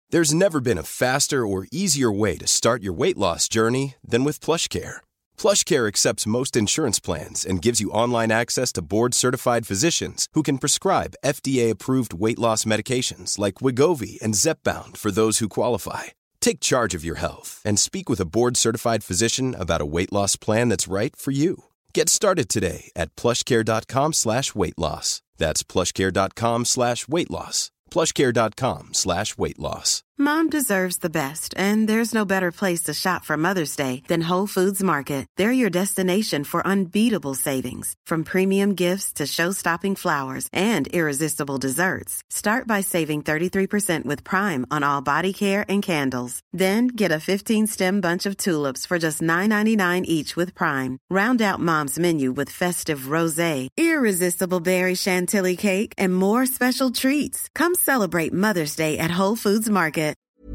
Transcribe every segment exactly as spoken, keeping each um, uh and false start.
There's never been a faster or easier way to start your weight loss journey than with PlushCare. PlushCare accepts most insurance plans and gives you online access to board-certified physicians who can prescribe F D A-approved weight loss medications like Wegovy and Zepbound for those who qualify. Take charge of your health and speak with a board-certified physician about a weight loss plan that's right for you. Get started today at plushcare.com slash weight loss. That's plushcare.com slash weight loss. plushcare.com slash weight loss. Mom deserves the best, and there's no better place to shop for Mother's Day than Whole Foods Market. They're your destination for unbeatable savings, from premium gifts to show-stopping flowers and irresistible desserts. Start by saving thirty-three percent with Prime on all body care and candles. Then get a fifteen-stem bunch of tulips for just nine ninety-nine each with Prime. Round out Mom's menu with festive rosé, irresistible berry chantilly cake, and more special treats. Come celebrate Mother's Day at Whole Foods Market.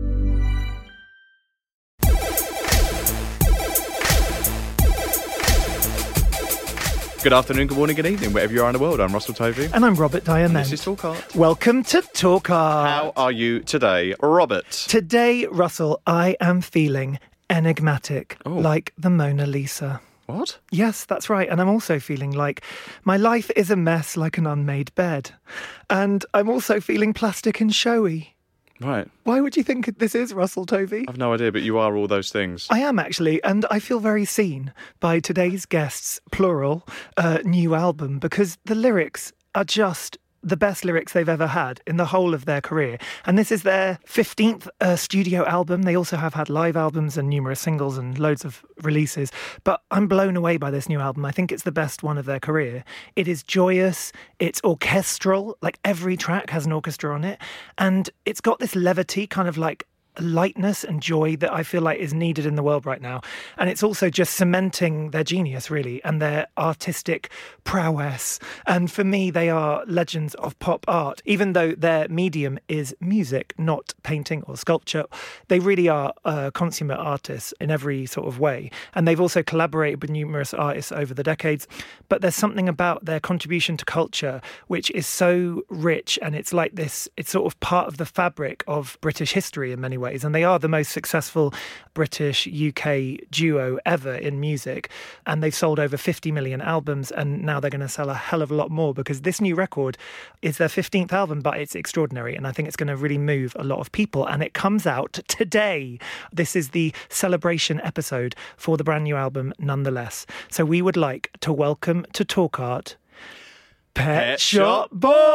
Good afternoon, good morning, good evening, wherever you are in the world. I'm Russell Tovey. And I'm Robert Diamond. And this is Talk Art. Welcome to Talk Art. How are you today, Robert? Today, Russell, I am feeling enigmatic, Oh. like the Mona Lisa. What? Yes, that's right. And I'm also feeling like my life is a mess like an unmade bed. And I'm also feeling plastic and showy. Right. Why would you think this is, Russell Tovey? I've no idea, but you are all those things. I am actually, and I feel very seen by today's guests, plural, uh, new album, because the lyrics are just the best lyrics they've ever had in the whole of their career. And this is their fifteenth uh, studio album. They also have had live albums and numerous singles and loads of releases. But I'm blown away by this new album. I think it's the best one of their career. It is joyous. It's orchestral. Like every track has an orchestra on it. And it's got this levity, kind of like lightness and joy that I feel like is needed in the world right now. And it's also just cementing their genius, really, and their artistic prowess. And for me, they are legends of pop art. Even though their medium is music, not painting or sculpture, they really are uh, consummate artists in every sort of way. And they've also collaborated with numerous artists over the decades. But there's something about their contribution to culture which is so rich, and it's like this, it's sort of part of the fabric of British history in many ways. Ways, and they are the most successful British U K duo ever in music, and they've sold over fifty million albums, and now they're going to sell a hell of a lot more because this new record is their fifteenth album, but it's extraordinary, and I think it's going to really move a lot of people, and it comes out today. This is the celebration episode for the brand new album nonetheless. So we would like to welcome to Talk Art Pet, Pet Shop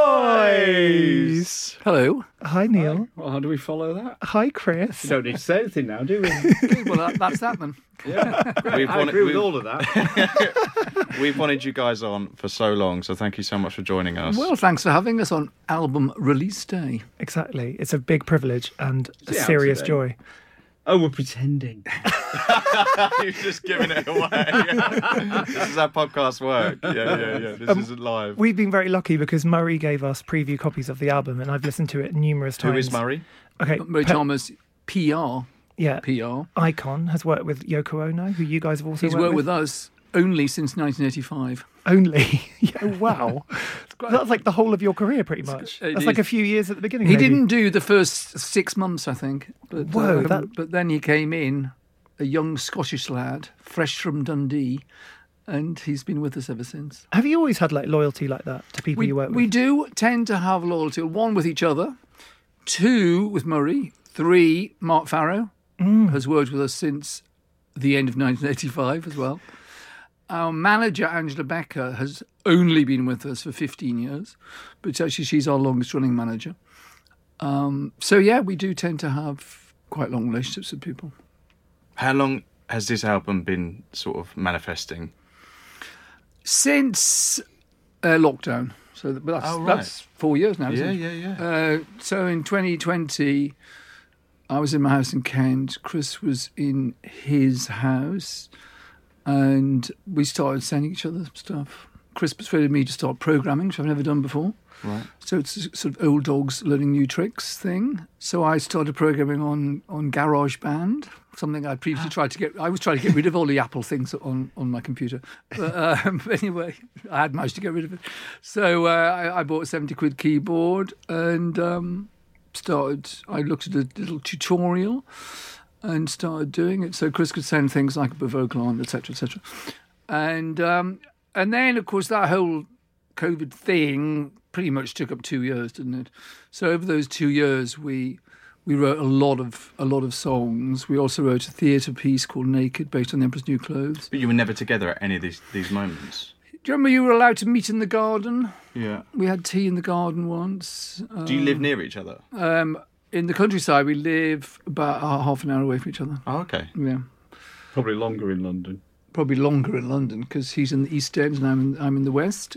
Boys. Hello. Hi, Neil. Well, how do we follow that? Hi, Chris. We don't need to say anything now, do we? Well, that, that's that then. Yeah. We've I wanted, agree with we've, all of that. We've wanted you guys on for so long, so thank you so much for joining us. Well, thanks for having us on album release day. Exactly. It's a big privilege and a Yeah, serious absolutely. joy. Oh, we're pretending. You've just given it away. This is how podcasts work. Yeah, yeah, yeah. This Um, isn't live. We've been very lucky because Murray gave us preview copies of the album and I've listened to it numerous Who times. is Murray? Okay. Murray Pe- Thomas, P R. Yeah. P R. Icon has worked with Yoko Ono, who you guys have also He's worked, worked with us only since nineteen eighty-five. Only. Yeah, wow. That's like the whole of your career, pretty much. It That's is. like a few years at the beginning. He maybe. didn't do the first six months, I think. But, Whoa, uh, that- but then he came in, a young Scottish lad, fresh from Dundee, and he's been with us ever since. Have you always had like loyalty like that to people We, you work with? we do tend to have loyalty, one with each other, two with Murray, three, Mark Farrow Mm. has worked with us since the end of nineteen eighty-five as well. Our manager, Angela Becker, has only been with us for fifteen years, but actually she's our longest running manager. Um, so, yeah, we do tend to have quite long relationships with people. How long has this album been sort of manifesting? Since uh, lockdown. So but that's, Oh, right. that's four years now, isn't Yeah, it? yeah, yeah. Uh, so in twenty twenty, I was in my house in Kent. Chris was in his house. And we started sending each other stuff. Chris persuaded me to start programming, which I've never done before. Right. So it's a sort of old dogs learning new tricks thing. So I started programming on, on GarageBand, something I'd previously tried to get... I was trying to get rid of all the Apple things on, on my computer. But um, anyway, I had managed to get rid of it. So uh, I, I bought a seventy quid keyboard and um, started, I looked at a little tutorial and started doing it so Chris could send things like a vocal on, et cetera, et cetera. And, um, and then, of course, that whole COVID thing pretty much took up two years, didn't it? So over those two years, we we wrote a lot of a lot of songs. We also wrote a theatre piece called Naked, based on the Emperor's New Clothes. But you were never together at any of these these moments. Do you remember you were allowed to meet in the garden? Yeah. We had tea in the garden once. Um, Do you live near each other? Um, in the countryside, we live about uh, half an hour away from each other. Oh, okay. Yeah. Probably longer in London. Probably longer in London because he's in the East End and I'm in, I'm in the West.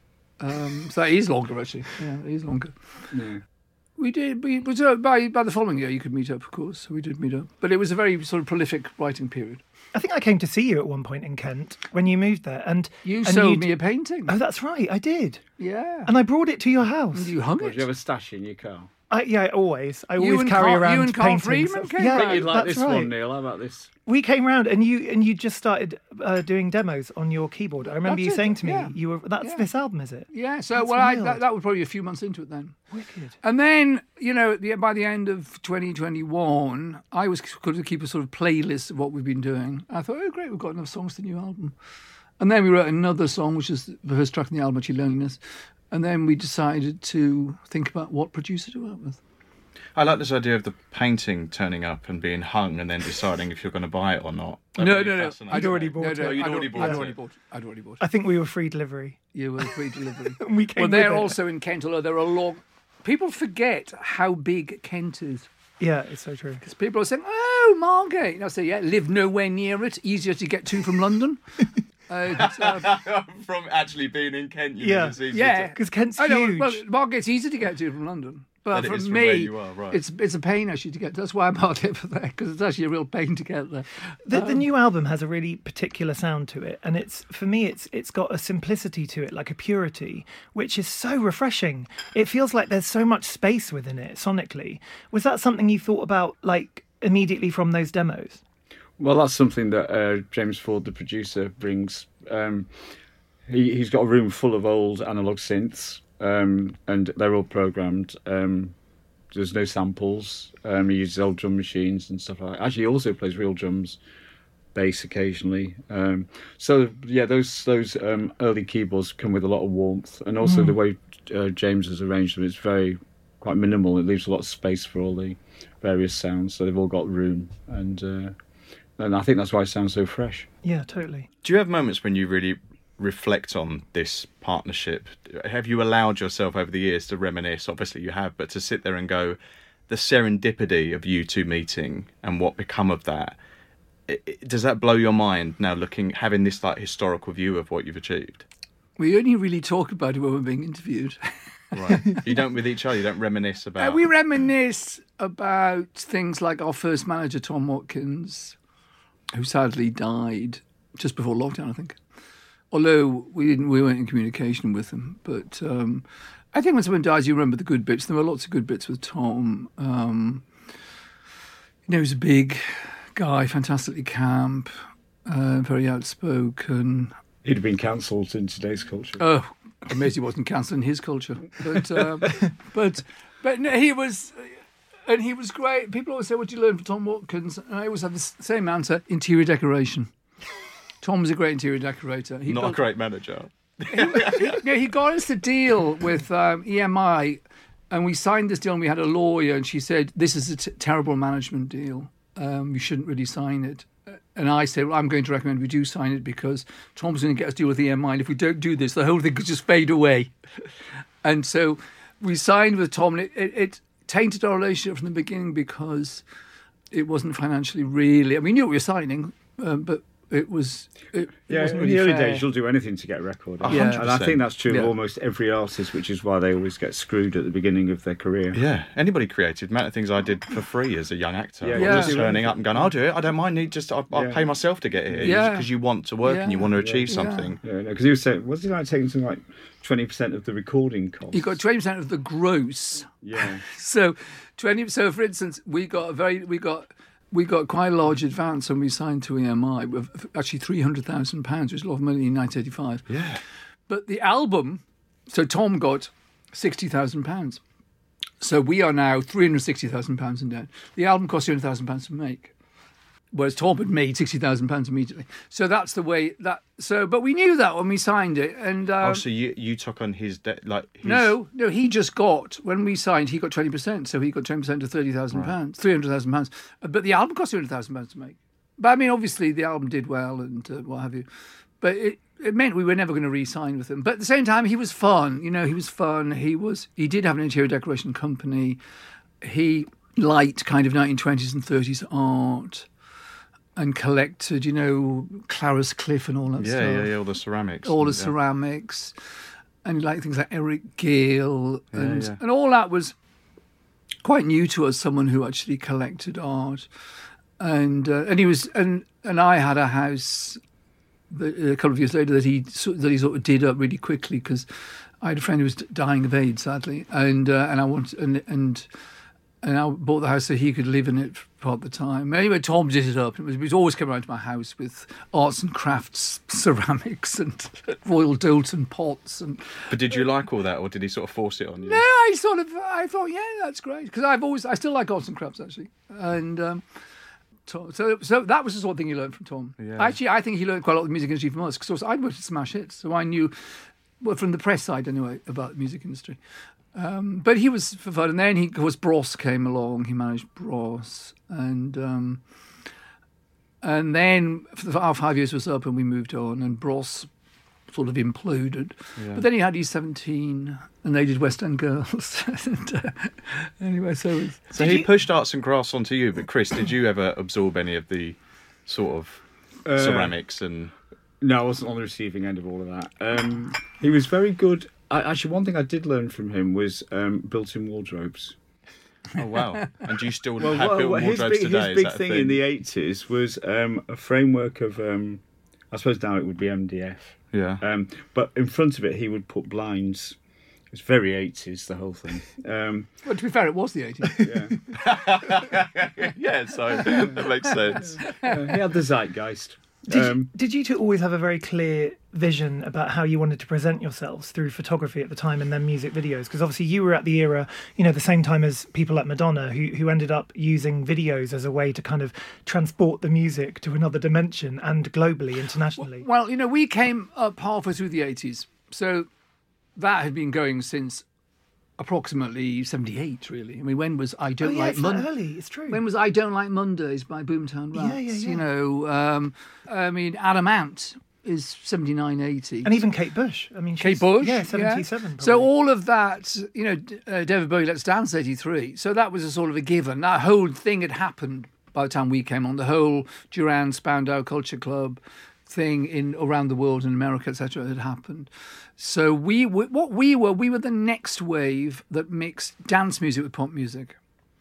Um, so that is longer, actually. Yeah, it is longer. Yeah. We did. We was uh, by by the following year you could meet up, of course. So we did meet up, but it was a very sort of prolific writing period. I think I came to see you at one point in Kent when you moved there, and You and sold you'd- me a painting. Oh, that's right, I did, Yeah. and I brought it to your house. And you hung What, it. do you have a stash in your car? I, yeah, always. I You always and carry Carl- around you and Carl paintings. Freeman came yeah, round. You'd like that's this right. one, Neil. How about this? We came round and you and you just started uh, doing demos on your keyboard. I remember That's you it, saying to me, yeah. "You were that's Yeah. this album, is it?" Yeah. So That's well, I, wild. that, that was probably a few months into it then. Wicked. And then, you know, the, by the end of twenty twenty-one, I was going to keep a sort of playlist of what we've been doing. I thought, oh, great, we've got enough songs for the new album. And then we wrote another song, which is the first track in the album, actually, Loneliness. And then we decided to think about what producer to work with. I like this idea of the painting turning up and being hung and then deciding if you're going to buy it or not. No, That'd be no, no. fascinating. I'd already bought no, it. no, Oh, you'd I'd already al- bought I'd it. already bought it. I'd already bought I it. think we were free delivery. You were free delivery. We came Well, they're with it. also in Kent, although there are long... People forget how big Kent is. Yeah, it's so true. Because people are saying, oh, Margate. And I say, yeah, live nowhere near it. Easier to get to from London. uh, it's, uh, From actually being in Kent, you Yeah. mean it's easier yeah. to- Because Kent's I know, huge. well, Margate's easy to get to from London. But But it from is from me, where you are, right. it's it's a pain actually to get to. That's why I'm hard hit for that, because it's actually a real pain to get there. The, Um, the new album has a really particular sound to it, and it's for me, it's it's got a simplicity to it, like a purity, which is so refreshing. It feels like there's so much space within it sonically. Was that something you thought about, like immediately from those demos? Well, that's something that uh, James Ford, the producer, brings. Um, he, he's got a room full of old analog synths, um, and they're all programmed. Um, there's no samples. Um, he uses old drum machines and stuff like that. Actually, he also plays real drums, bass occasionally. Um, so, yeah, those those um, early keyboards come with a lot of warmth. And also the way uh, James has arranged them, it's very quite minimal. It leaves a lot of space for all the various sounds, so they've all got room. And uh, and I think that's why it sounds so fresh. Yeah, totally. Do you have moments when you really reflect on this partnership? Have you allowed yourself over the years to reminisce? Obviously you have, but to sit there and go, the serendipity of you two meeting and what become of that, it, it, does that blow your mind now, looking, having this like historical view of what you've achieved? We only really talk about it when we're being interviewed. Right. You don't with each other, you don't reminisce about... Uh, we reminisce about things like our first manager, Tom Watkins, who sadly died just before lockdown, I think. Although we didn't, we weren't in communication with him. But um, I think when someone dies, you remember the good bits. There were lots of good bits with Tom. Um, you know, he was a big guy, fantastically camp, uh, very outspoken. He'd have been cancelled in today's culture. Oh, amazing he wasn't cancelled in his culture. But, um, but, but no, he was... And he was great. People always say, what did you learn from Tom Watkins? And I always have the same answer, interior decoration. Tom was a great interior decorator. He Not built, a great manager. he, yeah, he got us a deal with um, E M I, and we signed this deal, and we had a lawyer, and she said, this is a t- terrible management deal. Um, you shouldn't really sign it. And I said, well, I'm going to recommend we do sign it because Tom's going to get us a deal with E M I, and if we don't do this, the whole thing could just fade away. And so we signed with Tom, and it... it, it tainted our relationship from the beginning because it wasn't financially really... I mean, we knew what we were signing, um, but it was it, it Yeah, wasn't in really the early fair. days, you'll do anything to get a record. A Yeah. hundred And I think that's true Yeah. of almost every artist, which is why they always get screwed at the beginning of their career. Yeah, anybody creative. The amount of things I did for free as a young actor. Yeah, Yeah, yeah. just turning up and going, I'll do it. I don't mind. Need just I'll, I'll Yeah. pay myself to get here. Yeah. Because you want to work and you Yeah. want to achieve Yeah. something. Yeah, because he was saying, was he like taking something like twenty percent of the recording costs? You got twenty percent of the gross. Yeah. So twenty. So for instance, we got a very we got we got quite a large advance when we signed to E M I with actually three hundred thousand pounds, which is a lot of money in nineteen eighty-five. Yeah. But the album, so Tom got sixty thousand pounds. So we are now three hundred sixty thousand pounds in debt. The album cost two hundred thousand pounds to make, whereas Tom had made sixty thousand pounds immediately. So that's the way that. So, but we knew that when we signed it, and um, oh, so you you took on his debt, like his... no, no, he just got when we signed, he got twenty percent, so he got twenty percent to thirty thousand right. pounds, three hundred thousand pounds. But the album cost two hundred thousand pounds to make. But I mean, obviously, the album did well and uh, what have you. But it, it meant we were never going to re-sign with him. But at the same time, he was fun. You know, he was fun. He was. He did have an interior decoration company. He liked kind of nineteen twenties and thirties art. And collected, you know, Clara's Cliff and all that yeah, stuff. Yeah, yeah, all the ceramics. All the yeah. ceramics. And like things like Eric Gill. Yeah, and, yeah. and all that was quite new to us, someone who actually collected art. And uh, and he was and and I had a house that, a couple of years later that he that he sort of did up really quickly because I had a friend who was dying of AIDS, sadly, and uh, and I wanted and and and I bought the house so he could live in it for part of the time. Anyway, Tom did it up. It was, he was always coming around to my house with arts and crafts, ceramics, and Royal Doulton pots. And but did you like all that, or did he sort of force it on you? No, I sort of I thought, yeah, that's great because I've always I still like arts and crafts actually, and. Um, So, so that was the sort of thing he learned from Tom. Yeah. Actually, I think he learned quite a lot of the music industry from us because I'd worked at Smash Hits, so I knew, well, from the press side anyway, about the music industry. Um, but he was for fun, and then he, of course, Bros came along. He managed Bros, and um, and then our five years was up, and we moved on, and Bros sort of imploded. Yeah. But then he had E seventeen, and they did West End Girls. and, uh, anyway, so... It was, so he you... pushed arts and crafts onto you, but Chris, did you ever absorb any of the sort of uh, ceramics and... No, I wasn't on the receiving end of all of that. Um, he was very good... I, actually, one thing I did learn from him was um, built-in wardrobes. Oh, wow. And do you still well, have well, built-in well, his wardrobes big, today? His big thing, thing in the eighties was um, a framework of... Um, I suppose now it would be M D F. Yeah. Um, but in front of it, he would put blinds. It's very eighties, the whole thing. Um, well, to be fair, it was the eighties. Yeah. yeah, so that makes sense. Uh, he had the zeitgeist. Did, um, you, did you two always have a very clear vision about how you wanted to present yourselves through photography at the time and then music videos? Because obviously you were at the era, you know, the same time as people like Madonna, who who ended up using videos as a way to kind of transport the music to another dimension and globally, internationally. Well, well you know, we came up halfway through the eighties, so that had been going since approximately seventy-eight, really. I mean, when was I Don't oh, yeah, Like it's Mondays? early, it's true. When was I Don't Like Mondays by Boomtown Rats? Yeah, yeah, yeah. You know, um, I mean, Adam Ant is seventy-nine, eighty. And even Kate Bush. I mean, she's, Kate Bush? Yeah, seventy-seven. Yeah. So all of that, you know, uh, David Bowie, Let's Dance, eighty-three. So that was a sort of a given. That whole thing had happened by the time we came on. The whole Duran Spandau Culture Club thing in around the world in America, et cetera, had happened. So we were, what we were, we were the next wave that mixed dance music with pop music.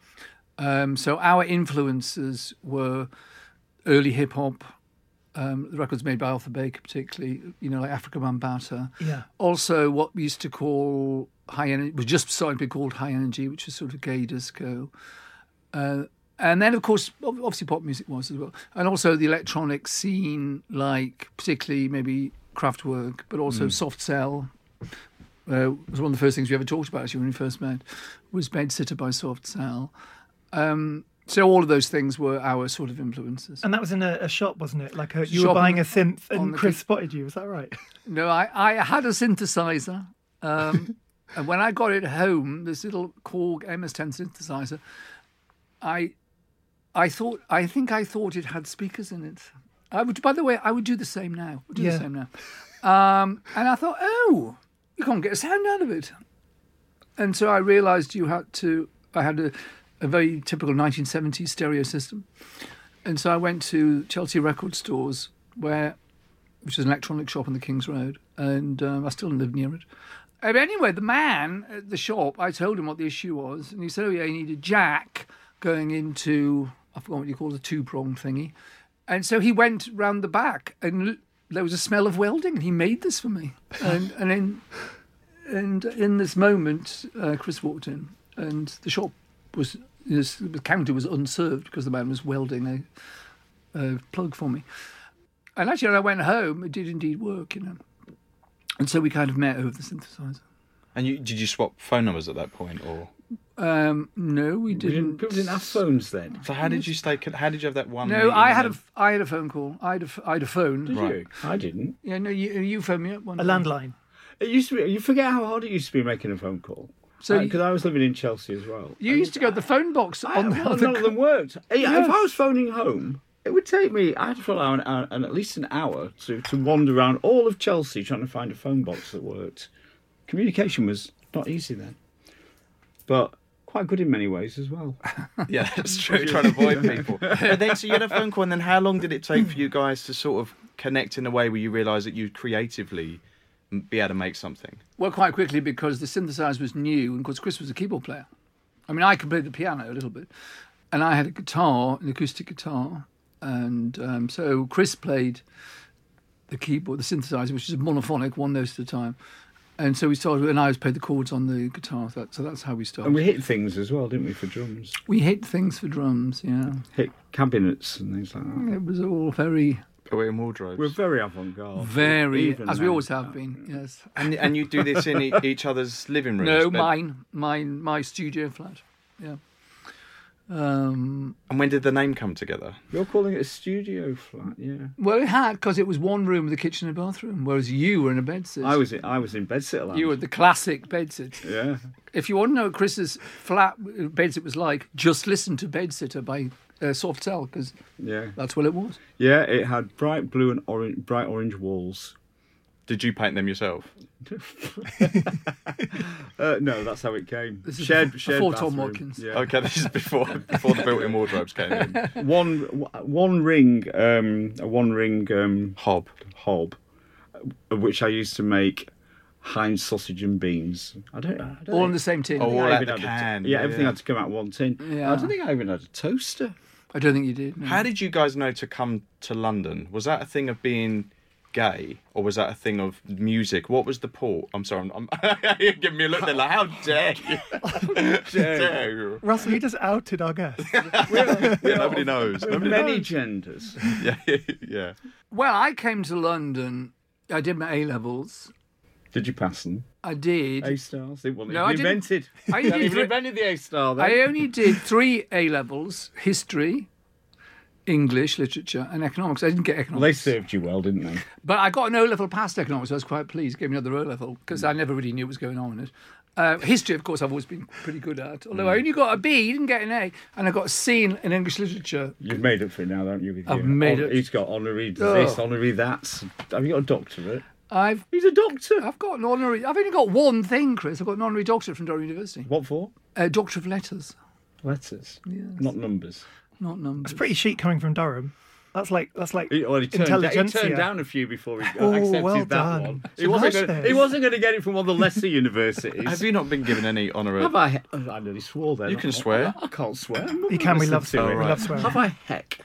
Um, so our influences were early hip hop, um, the records made by Arthur Baker, particularly, you know, like Africa Bambaataa. Yeah. Also, what we used to call high energy was just starting to be called high energy, which is sort of gay disco. Uh, And then, of course, obviously pop music was as well. And also the electronic scene, like particularly maybe Kraftwerk, but also mm. Soft Cell. Uh, was one of the first things we ever talked about, actually, when we first met, was Bed Sitter by Soft Cell. Um, so all of those things were our sort of influences. And that was in a, a shop, wasn't it? Like a, you shop were buying on, a synth and Chris key. spotted you, is that right? No, I, I had a synthesizer. Um, and when I got it home, this little Korg M S ten synthesizer, I... I thought. I think I thought it had speakers in it. I would. By the way, I would do the same now. Would do yeah. the same now. Um, and I thought, oh, you can't get a sound out of it. And so I realised you had to. I had a, a very typical nineteen seventies stereo system, and so I went to Chelsea Record Stores, where, which is an electronic shop on the King's Road, and um, I still live near it. And anyway, the man at the shop, I told him what the issue was, and he said, oh yeah, you need a jack going into, I forgot what you call the two-prong thingy. And so he went round the back and there was a smell of welding and he made this for me. And and in, and in this moment, uh, Chris walked in and the shop was, this, the counter was unserved because the man was welding a, a plug for me. And actually when I went home, it did indeed work, you know. And so we kind of met over the synthesizer. And you, did you swap phone numbers at that point, or? Um, no, we We didn't. didn't, people didn't have phones then. So how did you stay? How did you have that one? No, meeting I and had a, then- I had a phone call. I had a, I had a phone. Did Right. you? I didn't. Yeah, no, you, you phoned me up one A day. landline. It used to be. You forget how hard it used to be making a phone call. So Because I was living in Chelsea as well. You used to go to the phone box I, on the well, other. none of them worked. Hey, Yes. If I was phoning home, it would take me. I had to fill out an hour, and at least an hour to, to wander around all of Chelsea trying to find a phone box that worked. Communication was not easy then, but quite good in many ways as well. Yeah, that's true. Trying to avoid people. But then, so you had a phone call, and then how long did it take for you guys to sort of connect in a way where you realised that you'd creatively be able to make something? Well, quite quickly because the synthesizer was new, and of course Chris was a keyboard player. I mean, I could play the piano a little bit, and I had a guitar, an acoustic guitar, and um, so Chris played the keyboard, the synthesizer, which is a monophonic, one note at a time. And so we started, and I was played the chords on the guitar. So, that, so that's how we started. And we hit things as well, didn't we, for drums? We hit things for drums, yeah. Hit cabinets and things like that. It was all very, Away in wardrobes. We're very avant-garde. very, Even as we now. always have been, yes. And and you do this in e- each other's living rooms? No, but- mine, mine, my studio flat, yeah. Um, And when did the name come together? You're calling it a studio flat, yeah. well, it had, because it was one room with a kitchen and bathroom, whereas you were in a bedsit. I was in, I was in bedsitter land. You were the classic bedsit. Yeah. If you want to know what Chris's flat bedsit was like, just listen to Bedsitter by uh, Softel, because Yeah. that's what it was. Yeah, it had bright blue and orange, bright orange walls. Did you paint them yourself? Uh, no, that's how it came. This is shared, before shared Tom bathroom. Watkins. Yeah. Okay, this is before before the built-in wardrobes came in. One, one ring, um, a one ring um, Hob. hob, of which I used to make Heinz sausage and beans. I don't. I don't All in think- the same tin. Oh, I all even out the had a t- can. yeah, everything yeah. had to come out one tin. Yeah. I don't think I even had a toaster. I don't think you did. No. How did you guys know to come to London? Was that a thing of being gay, or was that a thing of music? What was the port? I'm sorry, I'm, I'm you're giving me a look there like, how dare you? How dare you? Russell, you just outed our guest. Yeah, nobody knows. Nobody Many knows. genders. Yeah, yeah. Well, I came to London. I did my A levels. Did you pass them? I did. A stars. It wasn't No, I even didn't. invented. I They did even three- invented the A star. Then. I only did three A levels: history, English, literature, and economics. I didn't get Well, economics. they served you well, didn't they? But I got an O level past economics. So I was quite pleased. Gave me another O level because I never really knew what was going on in it. Uh, history, of course, I've always been pretty good at. Although I only got a B, didn't get an A, and I got a C in, in English literature. You've made up for it now, haven't you? With I've your- made hon- it. He's got honorary Oh. this, honorary that. Have you got a doctorate? I've He's a doctor. I've got an honorary. I've only got one thing, Chris. I've got an honorary doctorate from Durham University. What for? Uh, Doctor of Letters, Letters, Yes. not numbers. not numbers. It's pretty chic coming from Durham. That's like that's like He, well, he, turned, he intelligentsia. turned down a few before he Oh, accepted well that done. one. He It's wasn't, nice gonna, then. he wasn't going to get it from one of the lesser universities. Have you not been given any honour? Have I? I nearly swore there. You can swear. I can't swear. I'm not You gonna can. We listen love to swearing. it. We love swearing. Have I? Heck.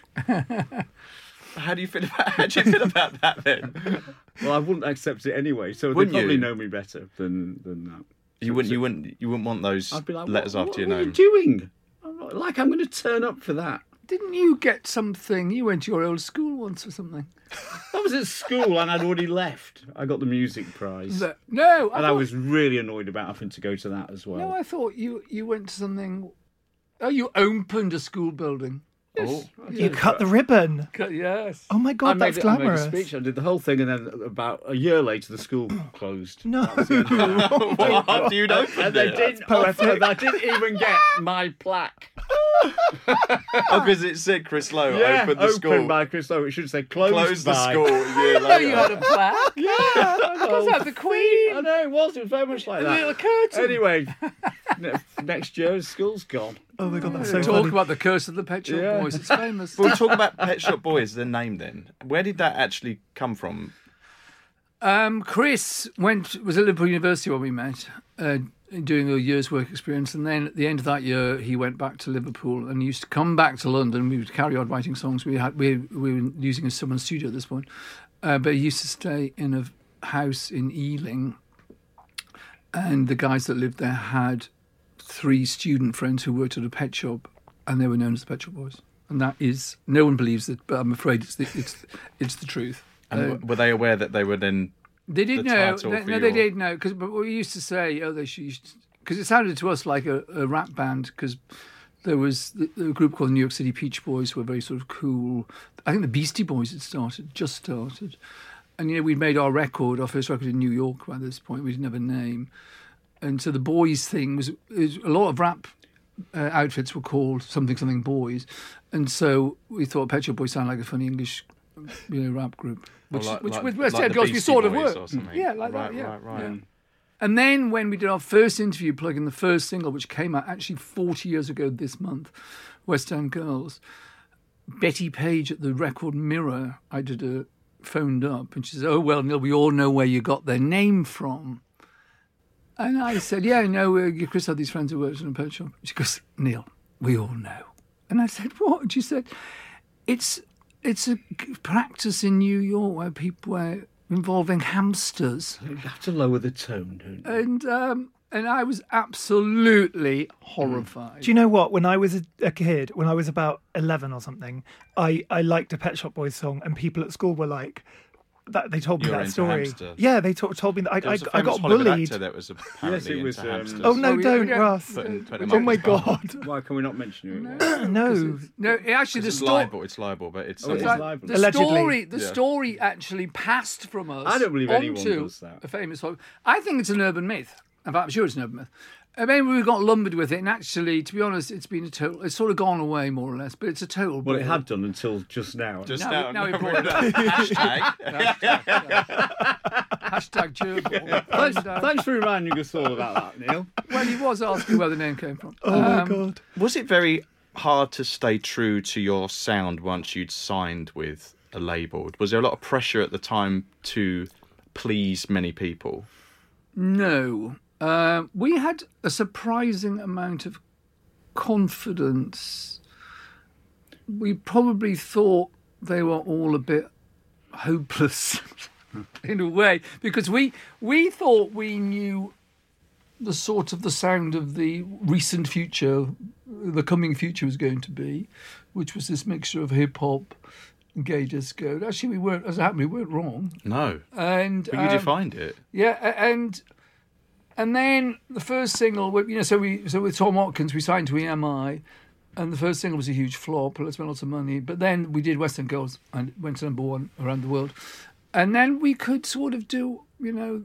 How do you feel about? How do you feel about that then? Well, I wouldn't accept it anyway. So Wouldn't they probably you? know me better than than that. You wouldn't. You wouldn't. You wouldn't want those I'd be like, letters what, after what, your what name. are you doing? I'm not, like I'm going to turn up for that. Didn't you get something? You went to your old school once or something. I was at school and I'd already left. I got the music prize. That- no, I and I thought- was really annoyed about having to go to that as well. No, I thought you you went to something. Oh, you opened a school building. Oh. You cut the ribbon. Yes. Oh my I god, made, that's it- I made a glamorous. speech. I did the whole thing, and then about a year later, the school closed. No. What, after you'd opened And they it? didn't offer, I didn't even get my plaque. Oh, because it said Chris Lowe Yeah, opened the opened school. by Chris Lowe. It should say closed, Closed the by. school a year Oh, you had later. a plaque. Yeah, Was that the Queen? I know it was. It was very much like A that. little curtain. Anyway, ne- next year school's gone. Oh my god, that's so Talk funny. about the curse of the Pet Shop Yeah. Boys. It's famous. We'll talk about Pet Shop Boys, the name then. Where did that actually come from? Um, Chris went was at Liverpool University when we met, uh, doing a year's work experience, and then at the end of that year, he went back to Liverpool and used to come back to London. We would carry on writing songs. We had we, we were using a someone's studio at this point, uh, but he used to stay in a house in Ealing, and the guys that lived there had three student friends who worked at a pet shop, and they were known as the Pet Shop Boys. And that is no one believes it, but I'm afraid it's the, it's it's the truth. And Uh, w were they aware that they were then? They did the know. title They, for no, they your- did know because. But we used to say, oh, they should, because it sounded to us like a, a rap band, because there was a group called the New York City Peach Boys who were very sort of cool. I think the Beastie Boys had started, just started. And, you know, we'd made our record, our first record in New York by this point. We didn't have a name. And so the boys thing was, was a lot of rap uh, outfits were called something, something boys. And so we thought Pet Shop Boys sounded like a funny English, you know, rap group. Which, like, which like, with like West End the Girls, we Beastie sort of Boys were. or something. Yeah, like right, that, yeah. Right, right, yeah. right. And then when we did our first interview plug in the first single, which came out actually forty years ago this month, West End Girls, Betty Page at the Record Mirror, I did a phoned up and she said, "Oh, well, Neil, we all know where you got their name from." And I said, "Yeah, no, uh, Chris had these friends who worked in a pet shop." She goes, "Neil, we all know." And I said, "What?" And she said, it's it's a practice in New York where people were involving hamsters. You have to lower the tone, don't you? And um, and I was absolutely horrified. Do you know what? When I was a, a kid, when I was about eleven or something, I, I liked a Pet Shop Boys song, and people at school were like, that they told me You're that into story. hamsters. Yeah, they to- told me that I, There was a I, I famous got Hollywood bullied. actor that was apparently Yes, it was, into um, hamsters. Oh no, Oh, we- don't, we don't- Russ! Put him- put him Oh on my his bum. God! Why can we not mention you? No, No, it actually, the It's story. libel. It's libel, but it's. Oh, it's um, Right, libel. the Allegedly. story, the Yeah. story actually passed from us. I don't believe anyone onto does that. A famous. I think it's an urban myth. In fact, I'm sure it's an urban myth. I mean, we got lumbered with it, and actually, to be honest, it's been a total. It's sort of gone away more or less, but it's a total. Well, it ball. had done until just now. Just Now- now, now we brought it up. Hashtag. Hashtag gerbil. Thanks, And, uh, thanks for reminding us all about that, Neil. well, he was asking where the name came from. oh my Um, God! Was it very hard to stay true to your sound once you'd signed with a label? Was there a lot of pressure at the time to please many people? No. Uh, we had a surprising amount of confidence. We probably thought they were all a bit hopeless in a way, because we we thought we knew the sort of the sound of the recent future, the coming future was going to be, which was this mixture of hip hop and gay disco. Actually, we weren't, as it happened, we weren't wrong. No. And But you um, defined it. yeah, a- and and then the first single, you know, so we so with Tom Watkins, we signed to E M I, and the first single was a huge flop. Let's spend lots of money, but then we did West End Girls and it went to number one around the world, and then we could sort of do, you know,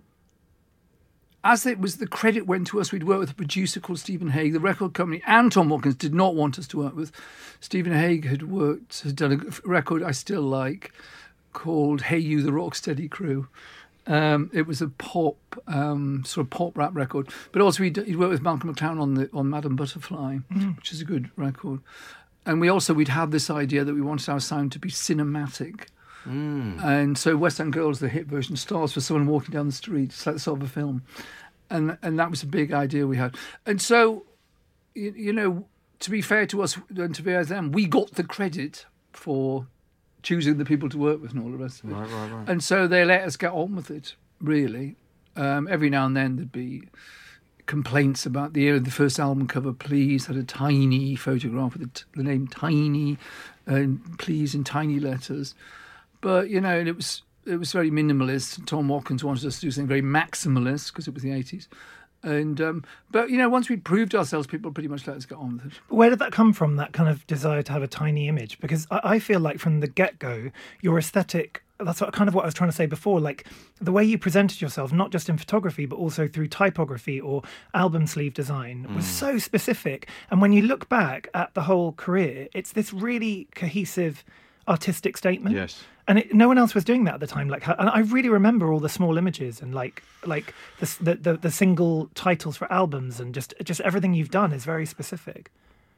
as it was the credit went to us. We'd worked with a producer called Stephen Hague. The record company and Tom Watkins did not want us to work with. Stephen Hague had worked, had done a record I still like called "Hey You, the Rocksteady Crew." Um, it was a pop, um, sort of pop rap record, but also he'd, he'd worked with Malcolm McLaren on the on Madame Butterfly, mm. which is a good record. And we also we'd had this idea that we wanted our sound to be cinematic, mm. and so West End Girls, the hit version, starts for someone walking down the street. It's like sort of a film, and and that was a big idea we had. And so, you, you know, to be fair to us and to be fair to them, we got the credit for choosing the people to work with and all the rest of it. Right, right, right. And so they let us get on with it, really. Um, every now and then there'd be complaints about the year of the first album cover. Please had a tiny photograph with the, t- the name Tiny and Please in tiny letters. But, you know, it was it was very minimalist. Tom Watkins wanted us to do something very maximalist because it was the eighties. And um, but you know, once we'd proved ourselves, people pretty much let us get on with it. Where did that come from, that kind of desire to have a tiny image? Because I, I feel like from the get-go, your aesthetic, that's what, kind of what I was trying to say before, like the way you presented yourself, not just in photography, but also through typography or album sleeve design, was so specific. And when you look back at the whole career, it's this really cohesive artistic statement. Yes. And it, no one else was doing that at the time. Like, how, and I really remember all the small images and like, like the, the the the single titles for albums, and just just everything you've done is very specific.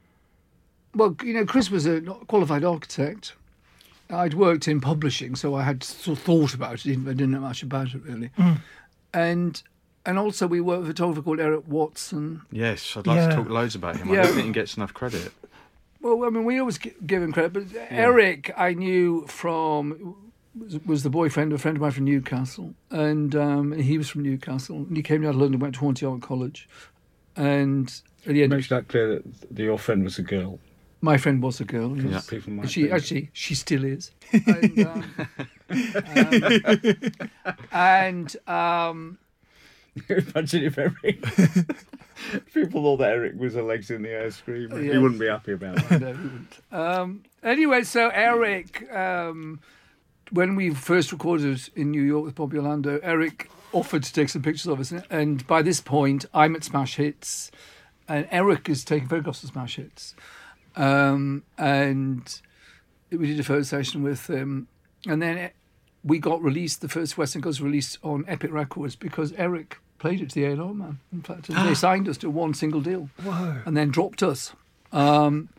Well, you know, Chris was a qualified architect. I'd worked in publishing, so I had sort of thought about it, even though I didn't know much about it really. Mm. And and also we worked with a photographer called Eric Watson. Yes, I'd like Yeah. to talk loads about him. I Yeah. don't think he gets enough credit. Well, I mean, we always gi- give him credit, but Eric, I knew from was, was the boyfriend of a friend of mine from Newcastle, and um, he was from Newcastle, and he came down to London, went to Hornsey Art College, and at the It end, makes that clear that the, your friend was a girl. my friend was a girl. Yeah. Yes. People might She think. actually, she still is, and, um, um, and um, Imagine if Eric... people thought that Eric was a legs in the air screamer. Yes. He wouldn't be happy about that. No, he wouldn't. Um, anyway, so Eric, um, when we first recorded in New York with Bobby Orlando, Eric offered to take some pictures of us. And by this point, I'm at Smash Hits, and Eric is taking photographs of Smash Hits. Um, and we did a photo session with him. And then we got released, the first Western Girls released on Epic Records because Eric played it to the A and R man. In fact, and they signed us to one single deal. Whoa. And then dropped us. Um,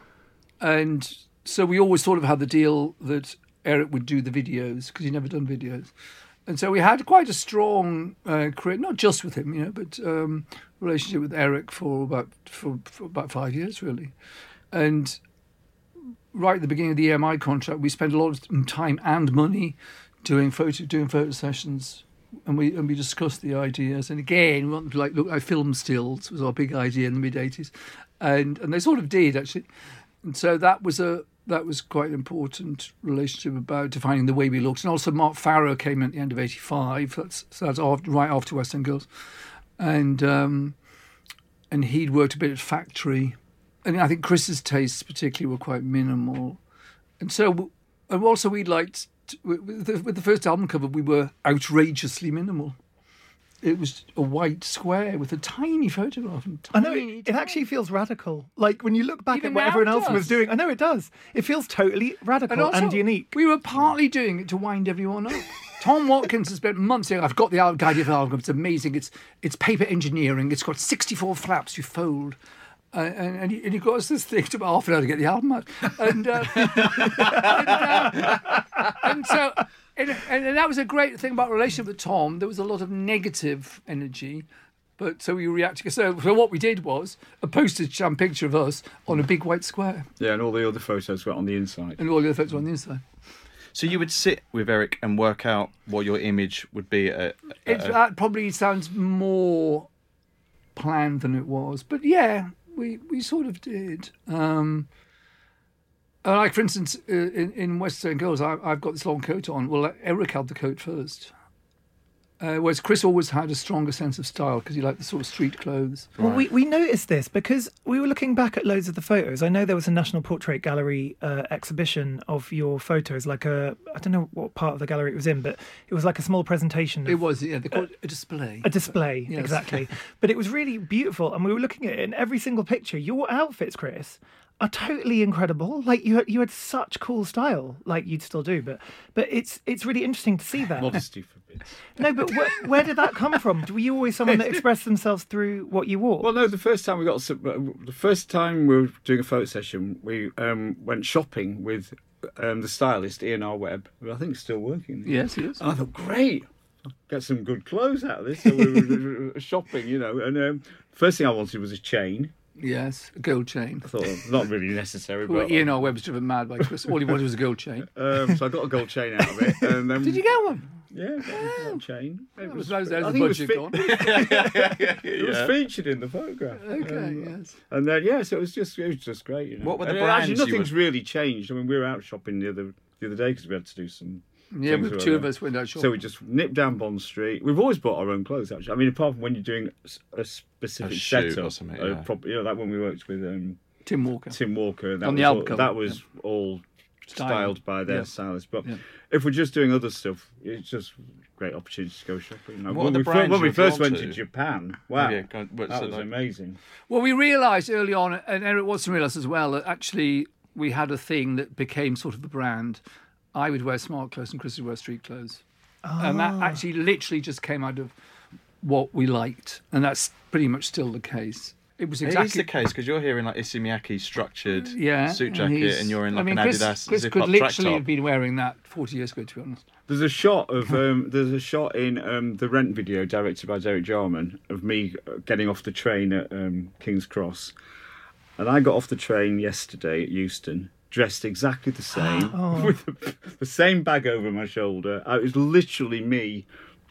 and so we always sort of had the deal that Eric would do the videos because he'd never done videos. And so we had quite a strong uh, career, not just with him, you know, but um, relationship with Eric for about for, for about five years, really. And right at the beginning of the E M I contract, we spent a lot of time and money doing photo doing photo sessions, and we and we discussed the ideas. And again, we wanted to like look like film stills was our big idea in the mid eighties, and and they sort of did actually. And so that was a that was quite an important relationship about defining the way we looked. And also Mark Farrow came in at the end of eighty-five. That's so that's after, right after West End Girls, and um, and he'd worked a bit at Factory. And I think Chris's tastes particularly were quite minimal. And so, and also we liked, with the, with the first album cover, we were outrageously minimal. It was a white square with a tiny photograph. And I tiny, know, it, it actually feels radical. Like, when you look back Even at what now everyone it else was does. doing, I know it does. It feels totally radical and, also, unique. We were partly doing it to wind everyone up. Tom Watkins has spent months saying, I've got the al- idea for the album, it's amazing, it's it's paper engineering, it's got sixty-four flaps you fold. Uh, and, and, he, and he got us this thing to about half an hour to get the album out. And, uh, and, uh, and so, and, and that was a great thing about our relationship with Tom. There was a lot of negative energy. But so we reacted. So, so what we did was a postage stamp picture of us on a big white square. Yeah, and all the other photos were on the inside. And all the other photos were on the inside. So you would sit with Eric and work out what your image would be at, at It, a- that probably sounds more planned than it was. But yeah, we, we sort of did. Um, uh, like, for instance, uh, in, in West End Girls, I, I've got this long coat on. Well, Eric had the coat first. Uh, whereas Chris always had a stronger sense of style because he liked the sort of street clothes. Well, we, we noticed this because we were looking back at loads of the photos. I know there was a National Portrait Gallery uh, exhibition of your photos, like a, I don't know what part of the gallery it was in, but it was like a small presentation. Of, It was, yeah, they called it a display. A display, Yes. exactly. But it was really beautiful. And we were looking at it in every single picture. Your outfits, Chris, are totally incredible. Like, you had, you had such cool style, like you'd still do. But but it's it's really interesting to see that. Modesty forbids. No, but wh- where did that come from? Were you always someone that expressed themselves through what you wore? Well, no, the first time we got some, the first time we were doing a photo session, we um, went shopping with um, the stylist Ian R. Webb, who I think is still working. Yes, he is. And I thought, great, I'll get some good clothes out of this. So we were shopping, you know. And um, first thing I wanted was a chain. Yes, a gold chain. I thought, not really necessary, Well, but Ian R. Webb was driven mad by Chris. All he wanted was a gold chain. um, so I got a gold chain out of it. And then, Did you get one? Yeah, got a gold chain. It That was, was, that was I the think it was budget fi- gone. It was featured in the photograph. Okay, Um, yes. And then yeah, so it was just it was just great. You know. What were the And brands Actually, you nothing's were- really changed. I mean, we were out shopping the other the other day because we had to do some. Yeah, things we, or two of other. us went out shopping. So we just nipped down Bond Street. We've always bought our own clothes. Actually, I mean, apart from when you're doing a, a specific A shoot setup or something, uh, yeah. prop- you know, that when we worked with um, Tim Walker. Tim Walker. That On was the album all, cover, that was all Styled. styled by their Yeah. stylist. But Yeah. if we're just doing other stuff, it's just a great opportunity to go shopping. Like, What are when the we, fir- brands when we you're first drawn went to? to Japan, wow, Yeah, go on, what's that it was like? amazing. Well, we realised early on, and Eric Watson realised as well, that actually we had a thing that became sort of the brand. I would wear smart clothes and Chris would wear street clothes. And that actually literally just came out of what we liked. And that's pretty much still the case. It was It is exactly the case because you're hearing like Issey Miyake structured yeah, suit and jacket, he's- and you're in I like mean, an Chris, Adidas Chris zip could up track literally top. have been wearing that forty years ago, to be honest. There's a shot of um, there's a shot in um, the Rent video directed by Derek Jarman of me getting off the train at um, King's Cross, and I got off the train yesterday at Euston, dressed exactly the same, with the, the same bag over my shoulder. Uh, It was literally me.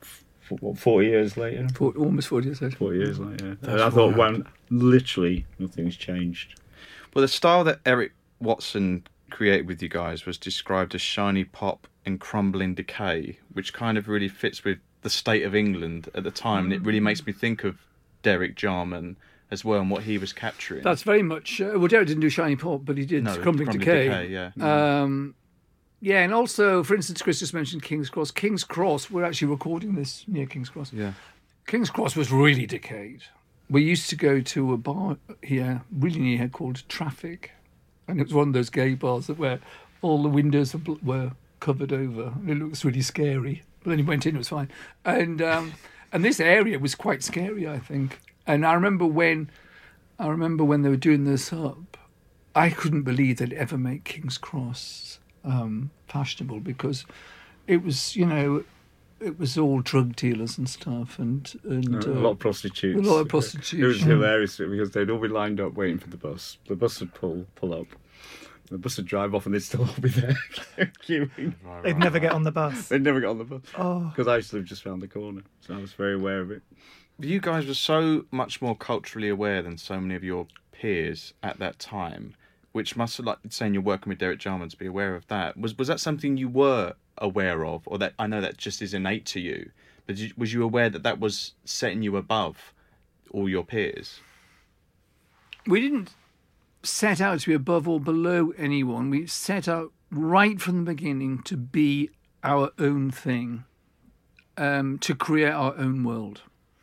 f- What, forty years later? For, almost forty years later. Forty years later, and I thought, well, literally nothing's changed. Well, the style that Eric Watson created with you guys was described as shiny pop and crumbling decay, which kind of really fits with the state of England at the time, and it really makes me think of Derek Jarman as well and what he was capturing. That's very much... Uh, well, Derek didn't do Shiny Pop, but he did no, Crumbling, Crumbling Decay. Decay. Yeah. Um, yeah, and also, for instance, Chris just mentioned King's Cross. King's Cross, we're actually recording this near King's Cross. Yeah. King's Cross was really decayed. We used to go to a bar here, really near here, called Traffic. And it was one of those gay bars that where all the windows were, were covered over. It looks really scary. But then you went in, it was fine. And um, and this area was quite scary, I think. And I remember when I remember when they were doing this up, I couldn't believe they'd ever make King's Cross um, fashionable, because it was, you know, it was all drug dealers and stuff, and, and a uh, lot of prostitutes. A lot of prostitutes. It was hilarious because they'd all be lined up waiting for the bus. The bus would pull pull up. The bus would drive off and they'd still all be there queuing. They'd never get on the bus. They'd never get on the bus. Oh. Because I used to live just round the corner, so I was very aware of it. You guys were so much more culturally aware than so many of your peers at that time, which must have, like saying you're working with Derek Jarman, to be aware of that. Was was that something you were aware of, or that I know that just is innate to you, but did, was you aware that that was setting you above all your peers? We didn't set out to be above or below anyone. We set out right from the beginning to be our own thing, um, to create our own world,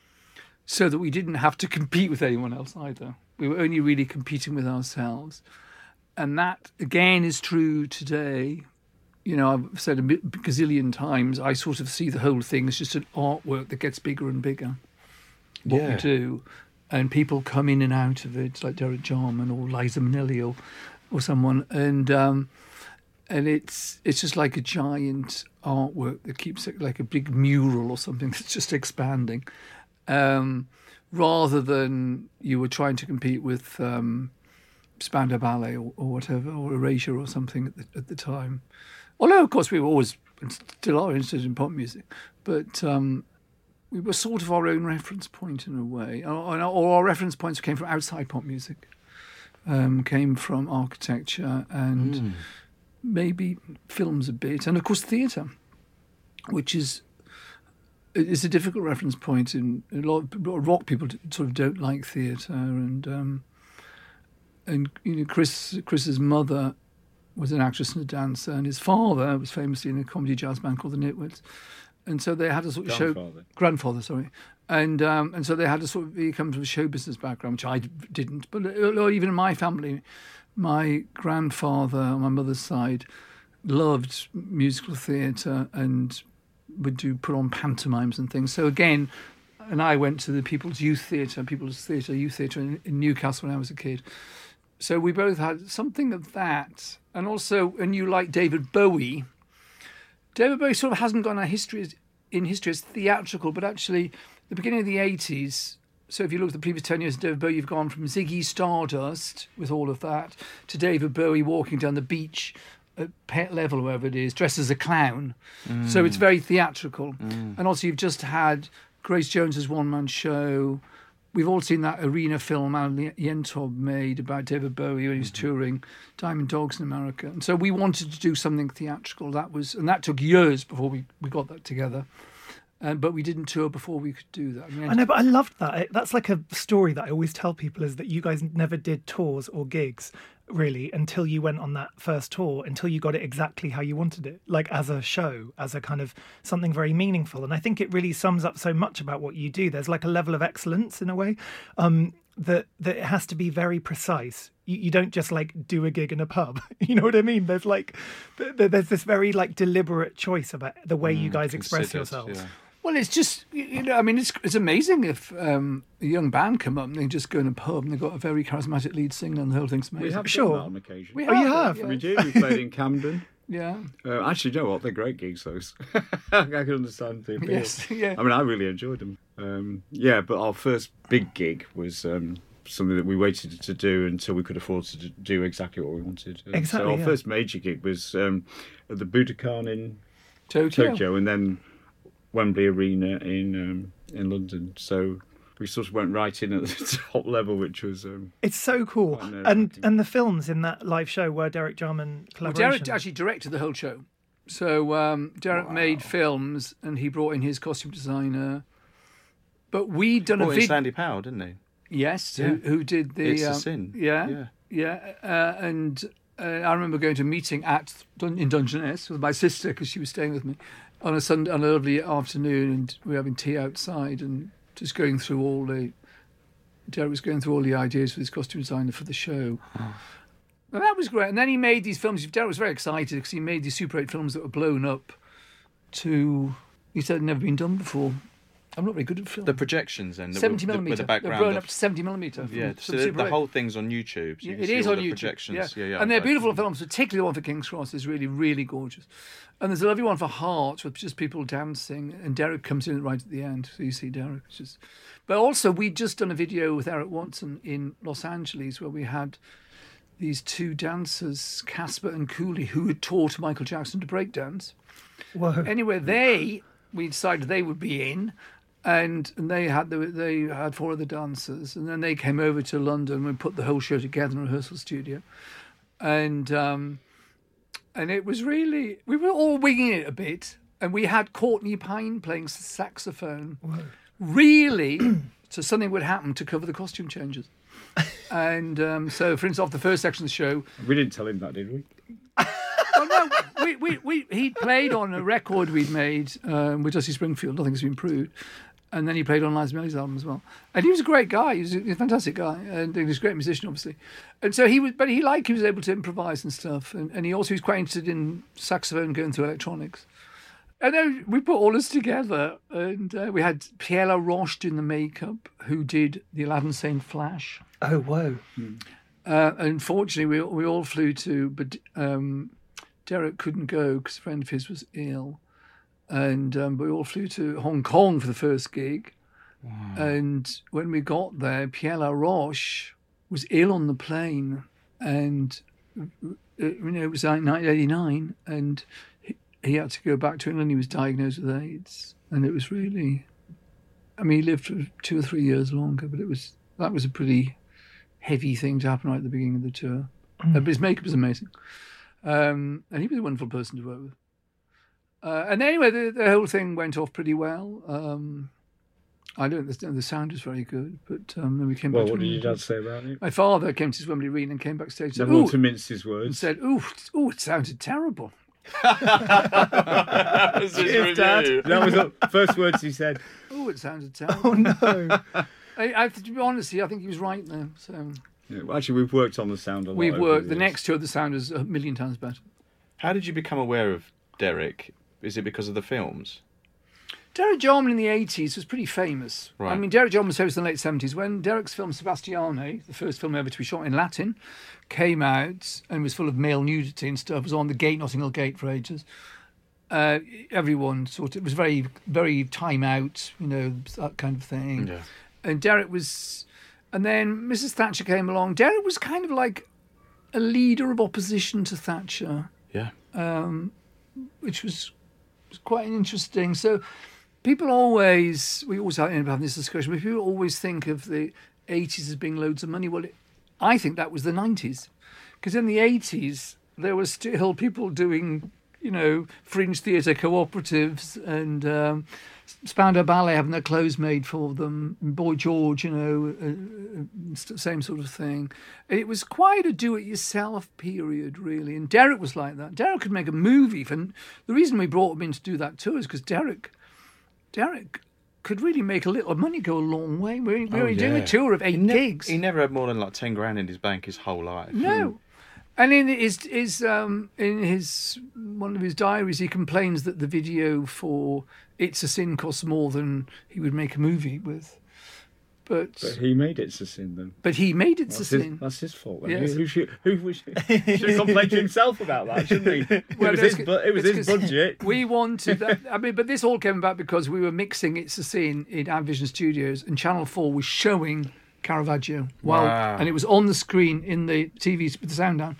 so that we didn't have to compete with anyone else either. We were only really competing with ourselves. And that, again, is true today. You know, I've said a gazillion times, I sort of see the whole thing as just an artwork that gets bigger and bigger, what Yeah. we do. And people come in and out of it, like Derek Jarman or Liza Minnelli or, or someone. And um, and it's it's just like a giant artwork that keeps it like a big mural or something that's just expanding. Um, rather than you were trying to compete with um, Spandau Ballet or, or whatever, or Erasure or something at the, at the time. Although, of course, we were always, and still are, interested in pop music. But um, we were sort of our own reference point in a way. Or, or our reference points came from outside pop music, um, came from architecture and mm. maybe films a bit. And, of course, theatre, which is... It's a difficult reference point. In a lot of rock people sort of don't like theatre, and um, and you know Chris Chris's mother was an actress and a dancer, and his father was famously in a comedy jazz band called the Nitwits, and so they had a sort of grandfather. show grandfather, sorry, and um, and so they had a sort of he comes from a show business background, which I didn't, but even in my family, my grandfather on my mother's side loved musical theatre and would do put on pantomimes and things. So again, and I went to the People's Youth Theatre, People's Theatre, Youth Theatre in, in Newcastle when I was a kid. So we both had something of that. And also, and you like David Bowie. David Bowie sort of hasn't got a history as, in history as theatrical, but actually the beginning of the eighties, so if you look at the previous ten years of David Bowie, you've gone from Ziggy Stardust with all of that to David Bowie walking down the beach at Pet Level, wherever it is, dressed as a clown. Mm. So it's very theatrical. Mm. And also you've just had Grace Jones's one-man show. We've all seen that arena film Al Yentob made about David Bowie when he was mm-hmm. touring Diamond Dogs in America. And so we wanted to do something theatrical. That was, and that took years before we, we got that together. Um, but we didn't tour before we could do that. I, mean, I know, but I loved that. That's like a story that I always tell people, is that you guys never did tours or gigs, really, until you went on that first tour, until you got it exactly how you wanted it, like as a show, as a kind of something very meaningful. And I think it really sums up so much about what you do. There's like a level of excellence in a way um, that, that it has to be very precise. You, you don't just like do a gig in a pub. You know what I mean? There's like, there's this very like deliberate choice about the way mm, you guys express yourselves. Yeah. Well, it's just, you know, I mean, it's it's amazing if um, a young band come up and they just go in a pub and they've got a very charismatic lead singer and the whole thing's amazing. We have sure. done that on occasion. We oh, have, you have? Yeah. We do. We played in Camden. Yeah. Uh, actually, you know what? They're great gigs, those. I can understand the appeal. Yes, yeah. I mean, I really enjoyed them. Um, yeah, but our first big gig was um, something that we waited to do until we could afford to do exactly what we wanted. And exactly. So our yeah. first major gig was um, at the Budokan in Tokyo. Tokyo, and then Wembley Arena in um, in London. So we sort of went right in at the top level, which was um, it's so cool. And and the films in that live show were Derek Jarman collaboration. Well, Derek actually directed the whole show. So um, Derek wow. made films, and he brought in his costume designer. But we'd done oh, a video. Sandy Powell, didn't he? Yes, yeah. who, who did the... It's um, a Sin. Yeah, yeah. yeah. Uh, and uh, I remember going to a meeting at in Dungeness with my sister, because she was staying with me, on a Sunday, on a lovely afternoon, and we were having tea outside and just going through all the... Derek was going through all the ideas for this costume designer for the show. Oh. And that was great. And then he made these films. Derek was very excited because he made these Super eight films that were blown up to... He said, never been done before. I'm not very good at film. The projections then, seventy the, millimeter. with the background. They're blown of, up to seventy millimeter. Yeah, so the, the whole thing's on YouTube. So you yeah, can it see is all on the YouTube. projections. Yeah, yeah, yeah and they're like, beautiful films, particularly the one for King's Cross is really, really gorgeous. And there's a lovely one for Heart with just people dancing, and Derek comes in right at the end, so you see Derek. It's just... But also, we'd just done a video with Eric Watson in Los Angeles where we had these two dancers, Casper and Cooley, who had taught Michael Jackson to break dance. Whoa. Anyway, they we decided they would be in. And, and they had the, they had four other dancers, and then they came over to London. We put the whole show together in a rehearsal studio, and um, and it was really, we were all winging it a bit, and we had Courtney Pine playing saxophone, Whoa. really, so something would happen to cover the costume changes. And um, so, for instance, off the first section of the show, we didn't tell him that, did we? Oh no, we, we, we he played on a record we'd made um, with Dusty Springfield. Nothing's been proved. And then he played on Liza Minnelli's album as well. And he was a great guy. He was a, he was a fantastic guy. And he was a great musician, obviously. And so he was, but he liked, he was able to improvise and stuff. And, and he also was quite interested in saxophone going through electronics. And then we put all this together. And uh, we had Pierre La Roche doing the makeup, who did the Aladdin Sane Flash. Oh, whoa. Hmm. Uh, unfortunately, we, we all flew to, but um, Derek couldn't go because a friend of his was ill. And um, we all flew to Hong Kong for the first gig. Wow. And when we got there, Pierre La Roche was ill on the plane. And, you know, it was like nineteen eighty-nine. And he, he had to go back to England. He was diagnosed with AIDS. And it was really... I mean, he lived for two or three years longer, but it was that was a pretty heavy thing to happen right at the beginning of the tour. Mm. But his makeup was amazing. Um, and he was a wonderful person to work with. Uh, and anyway, the, the whole thing went off pretty well. Um, I don't know, the sound was very good, but um, then we came well, back to... Well, what did your dad say about it? My father came to Wembley Arena and came backstage and said, Never to mince his words. And said, ooh, ooh, it sounded terrible. that was his Cheers, Dad. That was the first words he said. Oh, it sounded terrible. Oh, no. I, I, to be honest, I think he was right there. So yeah, well, actually, we've worked on the sound a lot. We've worked. The, the next tour, the sound is a million times better. How did you become aware of Derek? Is it because of the films? Derek Jarman in the eighties was pretty famous. Right. I mean, Derek Jarman was famous in the late seventies. When Derek's film Sebastiane, the first film ever to be shot in Latin, came out and was full of male nudity and stuff, was on the gate, Notting Hill Gate, for ages. Uh, everyone sort of, it was very, very time out, you know, that kind of thing. Yeah. And Derek was, and then Missus Thatcher came along. Derek was kind of like a leader of opposition to Thatcher. Yeah. Um, which was... was quite interesting. So people always, we always end up having this discussion, but people always think of the eighties as being loads of money. Well, it, I think that was the nineties. Because in the eighties, there were still people doing, you know, fringe theatre cooperatives and um, Spandau Ballet having their clothes made for them, Boy George, you know, uh, same sort of thing. It was quite a do-it-yourself period, really, and Derek was like that. Derek could make a movie. For, the reason we brought him in to do that tour is because Derek, Derek could really make a little money go a long way. We were oh, only yeah. doing a tour of eight he ne- gigs. He never had more than like ten grand in his bank his whole life. No. And in his, his um, in his one of his diaries, he complains that the video for It's a Sin costs more than he would make a movie with. But, but he made It's a Sin, then. But he made It's that's a his, Sin. That's his fault. Then. Yes. Who, who should, who should, should complain to himself about that, shouldn't he? Well, it was his, bu- it was his budget. We wanted that. I mean, but this all came about because we were mixing It's a Sin in Amvision Studios, and Channel four was showing Caravaggio. Wow. Wow. And it was on the screen in the T V with the sound down.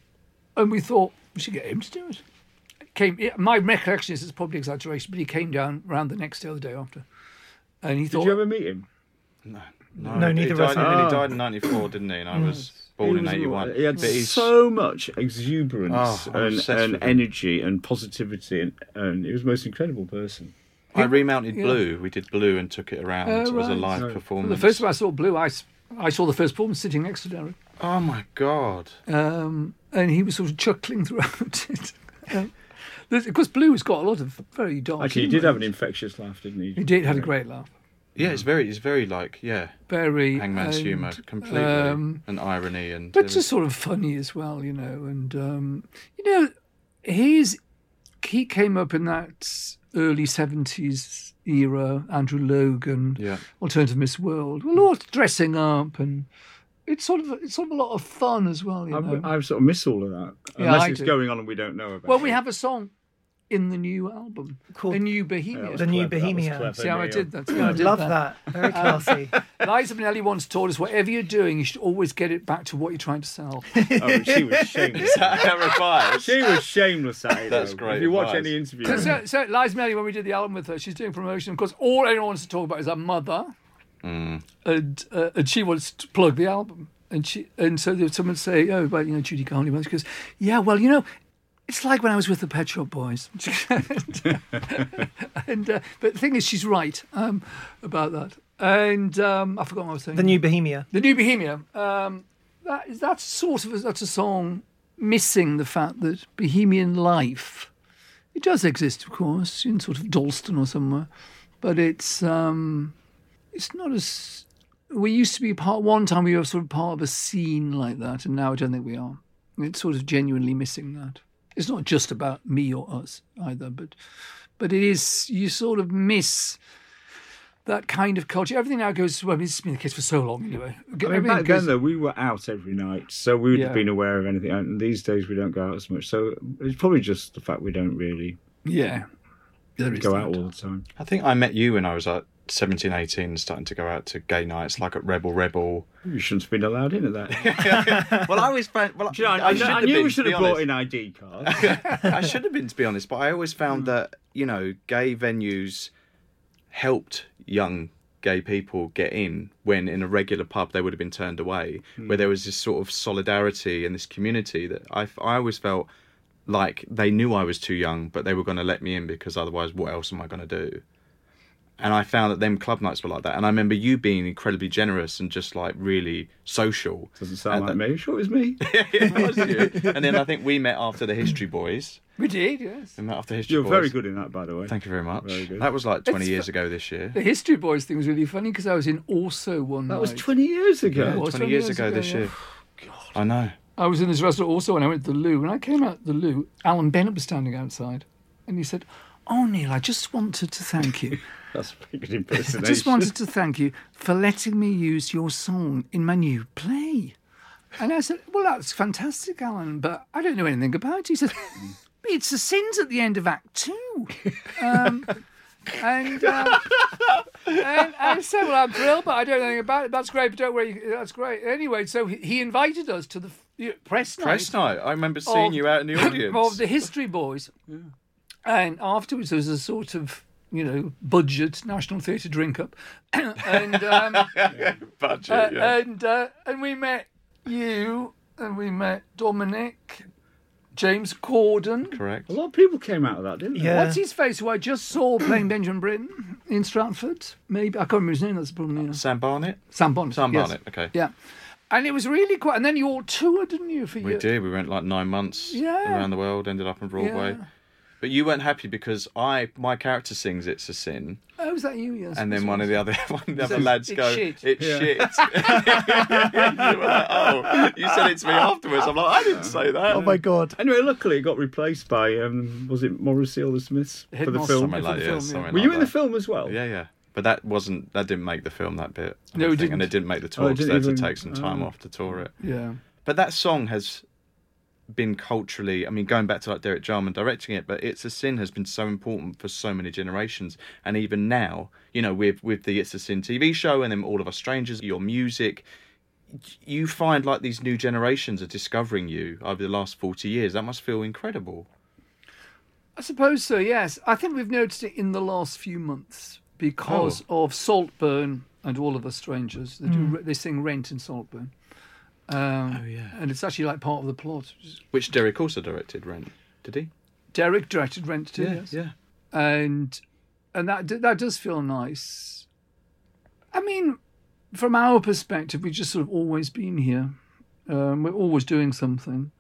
And we thought, we should get him to do it. it came. It, my recollection is it's probably exaggeration, but he came down around the next day or the day after. And he thought... Did you ever meet him? No. No, no neither he of died, us. and Oh. he died in ninety-four, didn't he? And I was born He in was- eighty-one. He had But he's- so much exuberance Oh, I'm and, obsessed and with him. energy and positivity, and, and he was the most incredible person. I remounted Yeah. Blue. We did Blue and took it around Oh, as a right. live Right. Well, performance. the first time I saw Blue, I, s- I saw the first performance sitting next to Derek. Oh my god! Um, and he was sort of chuckling throughout it. um, because Blue has got a lot of very dark Actually, he humour did have in an it. infectious laugh, didn't he? He did, had a great laugh. Yeah, it's very, it's very like yeah, Very. Hangman's and, humour completely, um, and irony, and but just sort of funny as well, you know. And um, you know, he's he came up in that early seventies era. Andrew Logan, yeah. Alternative Miss World, well, all dressing up, and it's sort of it's sort of a lot of fun as well, you know. I, I sort of miss all of that. Yeah, Unless I it's do. going on and we don't know about well, it. we have a song in the new album Called- a new Yeah, Bohemia. that was The New clever, that was Bohemia. clever, See how I Neil. did that? See how I did Love that? that. Very classy. Liza Minnelli once told us, whatever you're doing, you should always get it back to what you're trying to sell. Oh, she was shameless. Terrified. She was shameless at it. That's though. great If you watch advice. any interview, So, so, so Liza Minnelli, when we did the album with her, she's doing promotion. Of course, all anyone wants to talk about is her mother, Mm. and uh, and she wants to plug the album. And she and so there was someone say, oh, well, you know, Judy Garland. She goes, yeah, well, you know, it's like when I was with the Pet Shop Boys. and uh, but the thing is, she's right um, about that. And um, I forgot what I was saying. The New Bohemia. The New Bohemia. Um, that is that's sort of a, that's a song missing the fact that Bohemian life, it does exist, of course, in sort of Dalston or somewhere, but it's um, it's not as we used to be part. One time we were sort of part of a scene like that, and now I don't think we are. It's sort of genuinely missing that. It's not just about me or us either, but but it is. You sort of miss that kind of culture. Everything now goes, well, I mean, it's been the case for so long anyway. I mean, Everything back goes- then, though, we were out every night, so we would Yeah. have been aware of anything. And these days, we don't go out as much. So it's probably just the fact we don't really Yeah. There is go that. out all the time. I think I met you when I was like seventeen, eighteen, starting to go out to gay nights, like at Rebel Rebel. You shouldn't have been allowed into that. Well, I always found. Well, Do you know, I, I, I, should I have knew been, we to should be have brought honest. in I D cards. I should have been, to be honest, but I always found that, you know, gay venues helped young gay people get in when in a regular pub they would have been turned away, where there was this sort of solidarity and this community that I, I always felt like they knew I was too young, but they were going to let me in because otherwise what else am I going to do? And I found that them club nights were like that. And I remember you being incredibly generous and just like really social. Doesn't sound And like that- me. Sure, it was me. It was you. And then I think we met after the History Boys. We did, yes. We met after History You're Boys. very good in that, by the way. Thank you very much. Very good. That was like twenty It's years fu- ago this year. The History Boys thing was really funny because I was in Also one That night. was twenty years ago. Yeah, it was twenty twenty years years ago ago, this yeah. year. I know. I was in this restaurant also when I went to the loo. When I came out the loo, Alan Bennett was standing outside and he said, oh, Neil, I just wanted to thank you. That's a pretty good I impersonation. just wanted to thank you for letting me use your song in my new play. And I said, well, that's fantastic, Alan, but I don't know anything about it. He said, it's the sins at the end of Act Two. Um, and, uh, and I said, well, I'm thrilled, but I don't know anything about it. That's great, but don't worry, that's great. Anyway, so he- he invited us to the f- press night. Press night. I remember seeing of- you out in the audience. Of the History Boys. And afterwards there was a sort of, you know, budget National Theatre drink up. and um, Budget, uh, yeah. and uh, and we met you and we met Dominic, James Corden. Correct. A lot of people came out of that, didn't they? Yeah. What's his face, who I just saw playing Benjamin Britten in Stratford? Maybe. I can't remember his name, that's the problem. You know. Sam Barnett? Sam Bonnet. Sam yes. Barnett, okay. Yeah. And it was really quite... And then you all toured, didn't you? For We your, did. We went like nine months Yeah. around the world, ended up on Broadway. Yeah. But you weren't happy because I, my character sings "It's a Sin," Oh, was that you? Yes. and then Yes, one of yes. the other one of the other says, lads "It's go, shit." "It's shit." You were like, oh, you said it to me afterwards. I'm like, I didn't say that. Oh my God. Anyway, luckily it got replaced by, um, was it Morrissey or the Smiths for the Headmaster. film? Something For like the yeah, film, yeah. something Were like you in the that. film as well? Yeah, yeah. But that wasn't. That didn't make the film that bit. I No, don't it think, and didn't. it didn't make the Oh, tour it because they didn't had to even- take some time oh. off to tour it. Yeah. But that song has been culturally, I mean, going back to like Derek Jarman directing it, but It's a Sin has been so important for so many generations. And even now, you know, with, with the It's a Sin T V show and then All of Us Strangers, your music, you find like these new generations are discovering you over the last forty years. That must feel incredible. I suppose so, yes. I think we've noticed it in the last few months because Oh. of Saltburn and All of Us Strangers. They, do, they sing Rent in Saltburn. Um, Oh, yeah. And it's actually like part of the plot. Which Derek also directed, Rent. Did he? Derek directed Rent too, yes. yeah. And and that that does feel nice. I mean, from our perspective, we've just sort of always been here. Um, we're always doing something.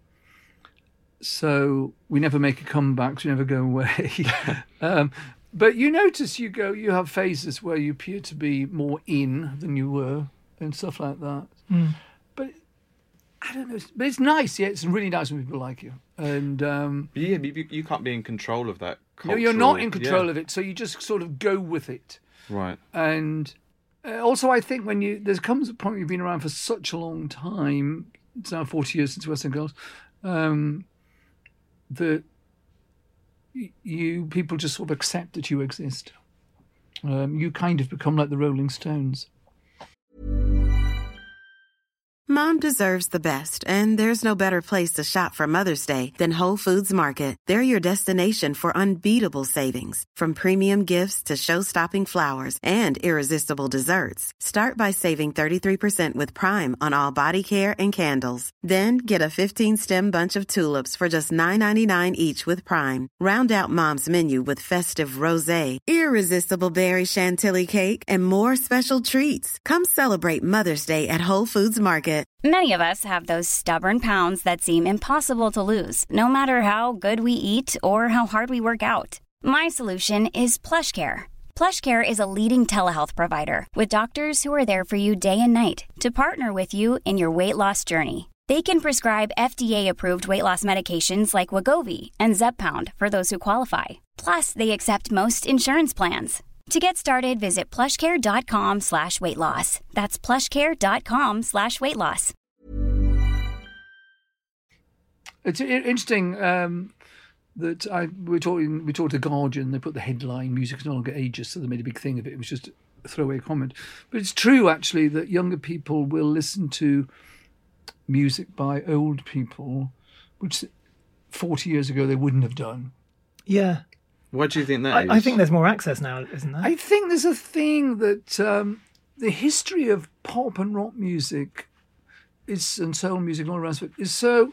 So we never make a comeback, we never go away. um, but you notice you go, you have phases where you appear to be more in than you were and stuff like that. Mm. But I don't know, but it's nice, yeah, it's really nice when people like you. And um, Yeah, you, you can't be in control of that. no, you're not cultural- in control yeah. of it, so you just sort of go with it. Right. And uh, also, I think when you there comes a point you've been around for such a long time. It's now forty years since Western Girls. Um, that y- you people just sort of accept that you exist. Um, you kind of become like the Rolling Stones. Mom deserves the best, and there's no better place to shop for Mother's Day than Whole Foods Market. They're your destination for unbeatable savings, from premium gifts to show-stopping flowers and irresistible desserts. Start by saving thirty-three percent with Prime on all body care and candles. Then get a fifteen-stem bunch of tulips for just nine ninety-nine each with Prime. Round out Mom's menu with festive rosé, irresistible berry chantilly cake, and more special treats. Come celebrate Mother's Day at Whole Foods Market. Many of us have those stubborn pounds that seem impossible to lose, no matter how good we eat or how hard we work out. My solution is PlushCare. PlushCare is a leading telehealth provider with doctors who are there for you day and night to partner with you in your weight loss journey. They can prescribe F D A-approved weight loss medications like Wegovy and Zepbound for those who qualify. Plus, they accept most insurance plans. To get started, visit plushcare.com slash weight loss. That's plushcare.com slash weight loss. It's i- interesting um, that I we were talking. We talked to Guardian. They put the headline "Music is no longer ageist," so they made a big thing of it. It was just a throwaway comment, but it's true actually that younger people will listen to music by old people, which forty years ago they wouldn't have done. Yeah. Why do you think that is? I, I think there's more access now, isn't there? I think there's a thing that um, the history of pop and rock music is and soul music and all the rest of it is so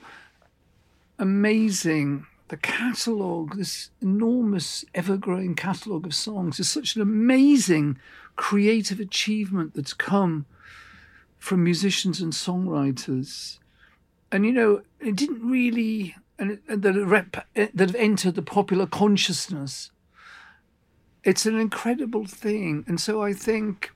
amazing. The catalogue, this enormous, ever-growing catalogue of songs, is such an amazing creative achievement that's come from musicians and songwriters. And, you know, it didn't really... and, it, and that, it rep, that have entered the popular consciousness. It's an incredible thing. And so I think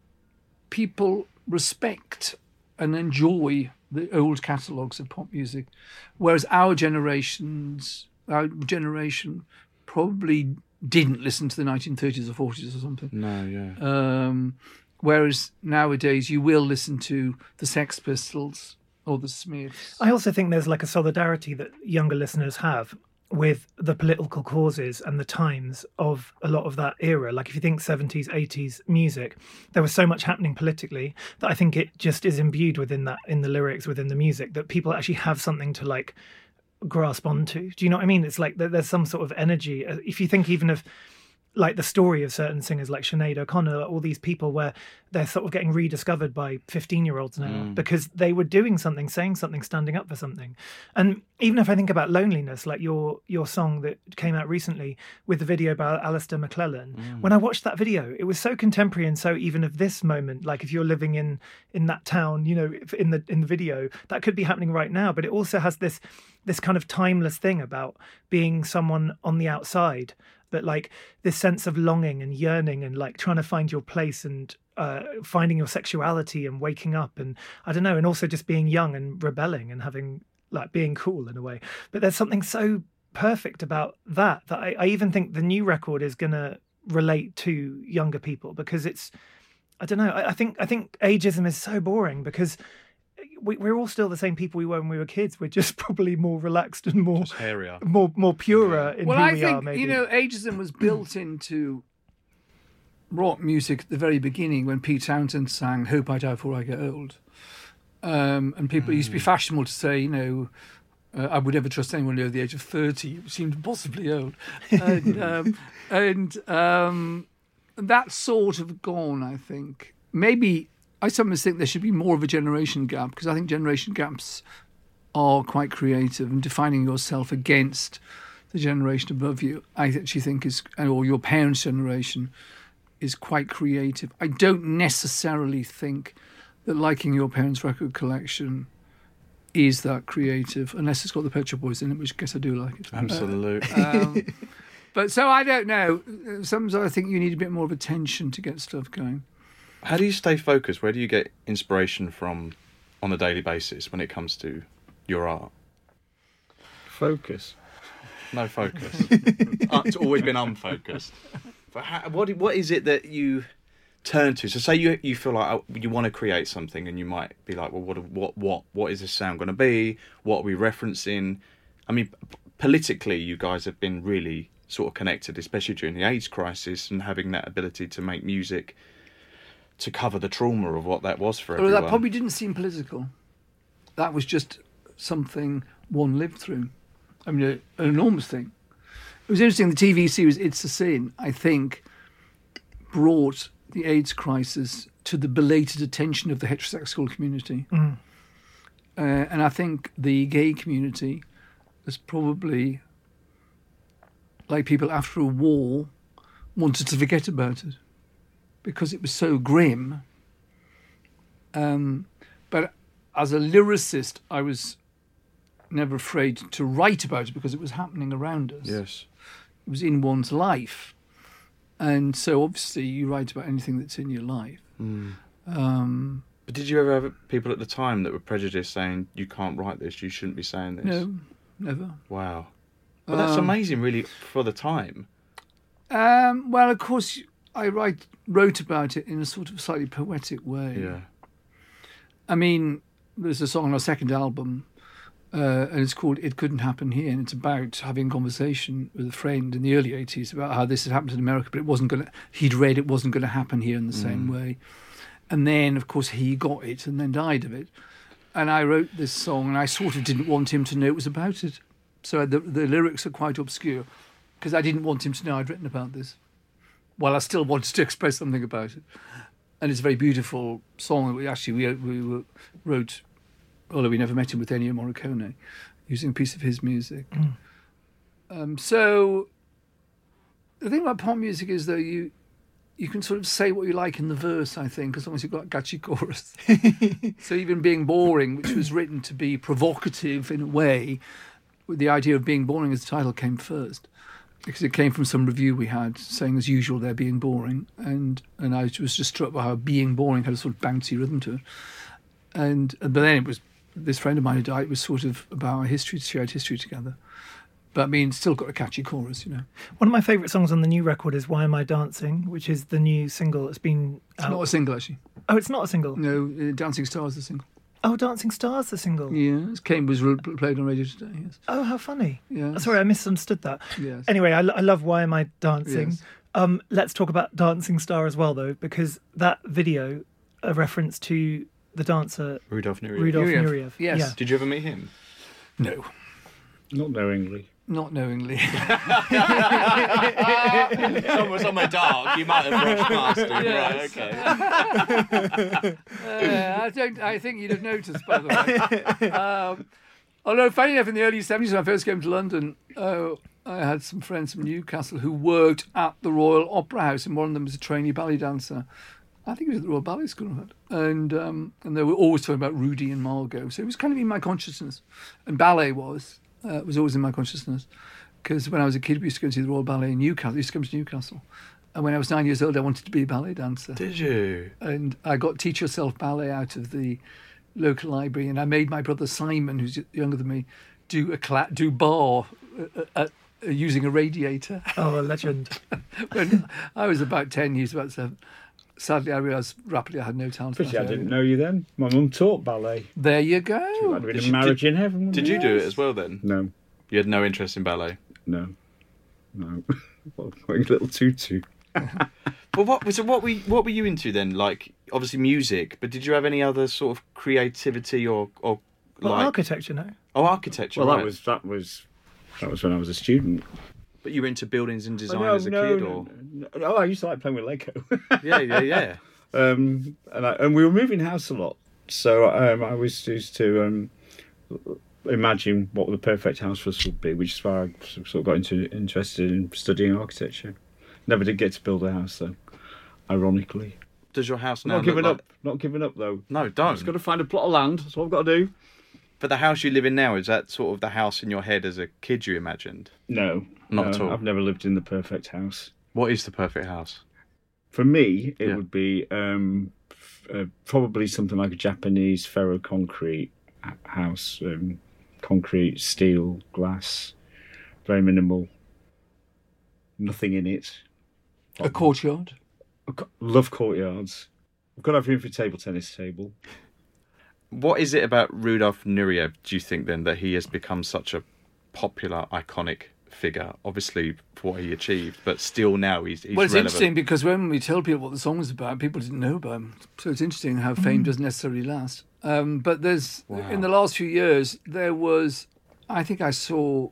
people respect and enjoy the old catalogues of pop music, whereas our generations, our generation probably didn't listen to the nineteen thirties or forties or something. No, yeah. Um, whereas nowadays you will listen to the Sex Pistols or the Smiths. I also think there's like a solidarity that younger listeners have with the political causes and the times of a lot of that era. Like if you think seventies, eighties music, there was so much happening politically that I think it just is imbued within that, in the lyrics, within the music, that people actually have something to like grasp onto. Do you know what I mean? It's like there's some sort of energy. If you think even of like the story of certain singers like Sinead O'Connor, all these people where they're sort of getting rediscovered by fifteen-year-olds now mm. because they were doing something, saying something, standing up for something. And even if I think about Loneliness, like your your song that came out recently with the video about Alistair McClellan, mm. when I watched that video, it was so contemporary and so even of this moment, like if you're living in in that town, you know, in the in the video, that could be happening right now. But it also has this this kind of timeless thing about being someone on the outside, but like this sense of longing and yearning and like trying to find your place and uh, finding your sexuality and waking up and I don't know, and also just being young and rebelling and having like being cool in a way. But there's something so perfect about that that I, I even think the new record is going to relate to younger people because it's, I don't know, I, I think I think ageism is so boring because we, we're all still the same people we were when we were kids. We're just probably more relaxed and more just hairier, more more purer yeah. in well, who I we think, are. Maybe you know, ageism was built into rock music at the very beginning when Pete Townsend sang "Hope I Die Before I Get Old," um, and people mm. used to be fashionable to say, you know, uh, I would never trust anyone over the age of thirty. It seemed impossibly old, and um, and um, that's sort of gone. I think maybe. I sometimes think there should be more of a generation gap, because I think generation gaps are quite creative, and defining yourself against the generation above you, I actually think is, or your parents' generation, is quite creative. I don't necessarily think that liking your parents' record collection is that creative, unless it's got the Pet Shop Boys in it, which I guess I do like it. Absolutely. Uh, um, but so I don't know. Sometimes I think you need a bit more of attention to get stuff going. How do you stay focused? Where do you get inspiration from on a daily basis when it comes to your art? Focus. No focus. Uh, it's always been unfocused. But how, what what is it that you turn to? So say you you feel like oh, you want to create something, and you might be like, well, what what what what is this sound going to be? What are we referencing? I mean, p- politically, you guys have been really sort of connected, especially during the AIDS crisis, and having that ability to make music to cover the trauma of what that was for Well, everyone. that probably didn't seem political. That was just something one lived through. I mean, a, an enormous thing. It was interesting, the T V series It's a Sin, I think, brought the AIDS crisis to the belated attention of the heterosexual community. Mm. Uh, and I think the gay community was probably, like people after a war, wanted to forget about it because it was so grim. Um, but as a lyricist, I was never afraid to write about it because it was happening around us. Yes. It was in one's life. And so obviously you write about anything that's in your life. Mm. Um, But did you ever have people at the time that were prejudiced saying, you can't write this, you shouldn't be saying this? no, never. Wow. Well, that's Um, amazing, really, for the time. Um, well, of course, I write, wrote about it in a sort of slightly poetic way. Yeah. I mean, there's a song on our second album, uh, and it's called It Couldn't Happen Here, and it's about having a conversation with a friend in the early eighties about how this had happened in America, but it wasn't going to, he'd read it wasn't going to happen here in the same way. And then, of course, he got it and then died of it. And I wrote this song, and I sort of didn't want him to know it was about it. So the, the lyrics are quite obscure, because I didn't want him to know I'd written about this, while I still wanted to express something about it. And it's a very beautiful song that we actually we, we wrote, although we never met him, with Ennio Morricone, using a piece of his music. Mm. Um, so the thing about pop music is, though, you you can sort of say what you like in the verse, I think, as long as you've got a catchy chorus. So even Being Boring, which was written to be provocative in a way, the idea of being boring as the title came first, because it came from some review we had saying, as usual, they're being boring. And and I was just struck by how being boring had a sort of bouncy rhythm to it. And but then it was, this friend of mine who died, it was sort of about our history, shared history together. But I mean, it's still got a catchy chorus, you know. One of my favourite songs on the new record is Why Am I Dancing, which is the new single that's been It's out. not a single, actually. Oh, it's not a single? No, uh, Dancing Stars, the single. Oh, Dancing Stars, the single? Yeah, Kane was re- played on radio today, yes. Oh, how funny. Yes. Sorry, I misunderstood that. Yes. Anyway, I, I love Why Am I Dancing. Yes. Um, let's talk about Dancing Star as well, though, because that video, a reference to the dancer Rudolf Nureyev. Rudolf Nureyev. Nureyev. Yes. Yeah. Did you ever meet him? No, Not knowingly. not knowingly. Somewhere, somewhere dark, you might have brushed past him. Yes. Right, okay. Uh, I don't. I think you'd have noticed, by the way. Um, although, funny enough, in the early seventies, when I first came to London, uh, I had some friends from Newcastle who worked at the Royal Opera House, and one of them was a trainee ballet dancer. I think it was at the Royal Ballet School, in fact. And um, and they were always talking about Rudy and Margot, so it was kind of in my consciousness. And ballet was uh, was always in my consciousness, because when I was a kid, we used to go to the Royal Ballet in Newcastle. I used to come to Newcastle. And when I was nine years old, I wanted to be a ballet dancer. Did you? And I got Teach Yourself Ballet out of the local library, and I made my brother Simon, who's younger than me, do a cla- do bar uh, uh, uh, using a radiator. Oh, a legend. When I was about ten, he was about seven. Sadly, I realised rapidly I had no talent. for Especially, that I didn't area. know you then. My mum taught ballet. There you go. That'd have been Did a you- marriage did- in heaven. wouldn't Did you do it as well then? No, You had no interest in ballet? no, no. Wearing a little tutu. But what was what we what were you into then? Like, obviously music, but did you have any other sort of creativity or or Well, like architecture, no? oh architecture? Well, that right. was that was that was when I was a student. But you were into buildings and design Oh, no, as a no, kid, no, or no, no. Oh, I used to like playing with Lego. yeah, yeah, yeah. Um, and, I, and we were moving house a lot. So um, I was used to um, imagine what the perfect house for us would be, which is why I sort of got into, interested in studying architecture. Never did get to build a house, though, ironically. Does your house now Not giving look up. Not giving up, though. No, don't. I've just got to find a plot of land. That's what I've got to do. But the house you live in now, is that sort of the house in your head as a kid you imagined? No. Not no, at all. I've never lived in the perfect house. What is the perfect house? For me, it Yeah. would be um, f- uh, probably something like a Japanese ferroconcrete h- house. Um, concrete, steel, glass, very minimal. Nothing in it. A courtyard. Love courtyards. I've got to have room for a table tennis table. What is it about Rudolf Nureyev, do you think, then, that he has become such a popular, iconic figure? Obviously, for what he achieved, but still now he's, he's well, it's relevant. interesting because when we tell people what the song was about, people didn't know about him. So it's interesting how fame doesn't necessarily last. Um, but there's Wow. in the last few years, there was, I think I saw,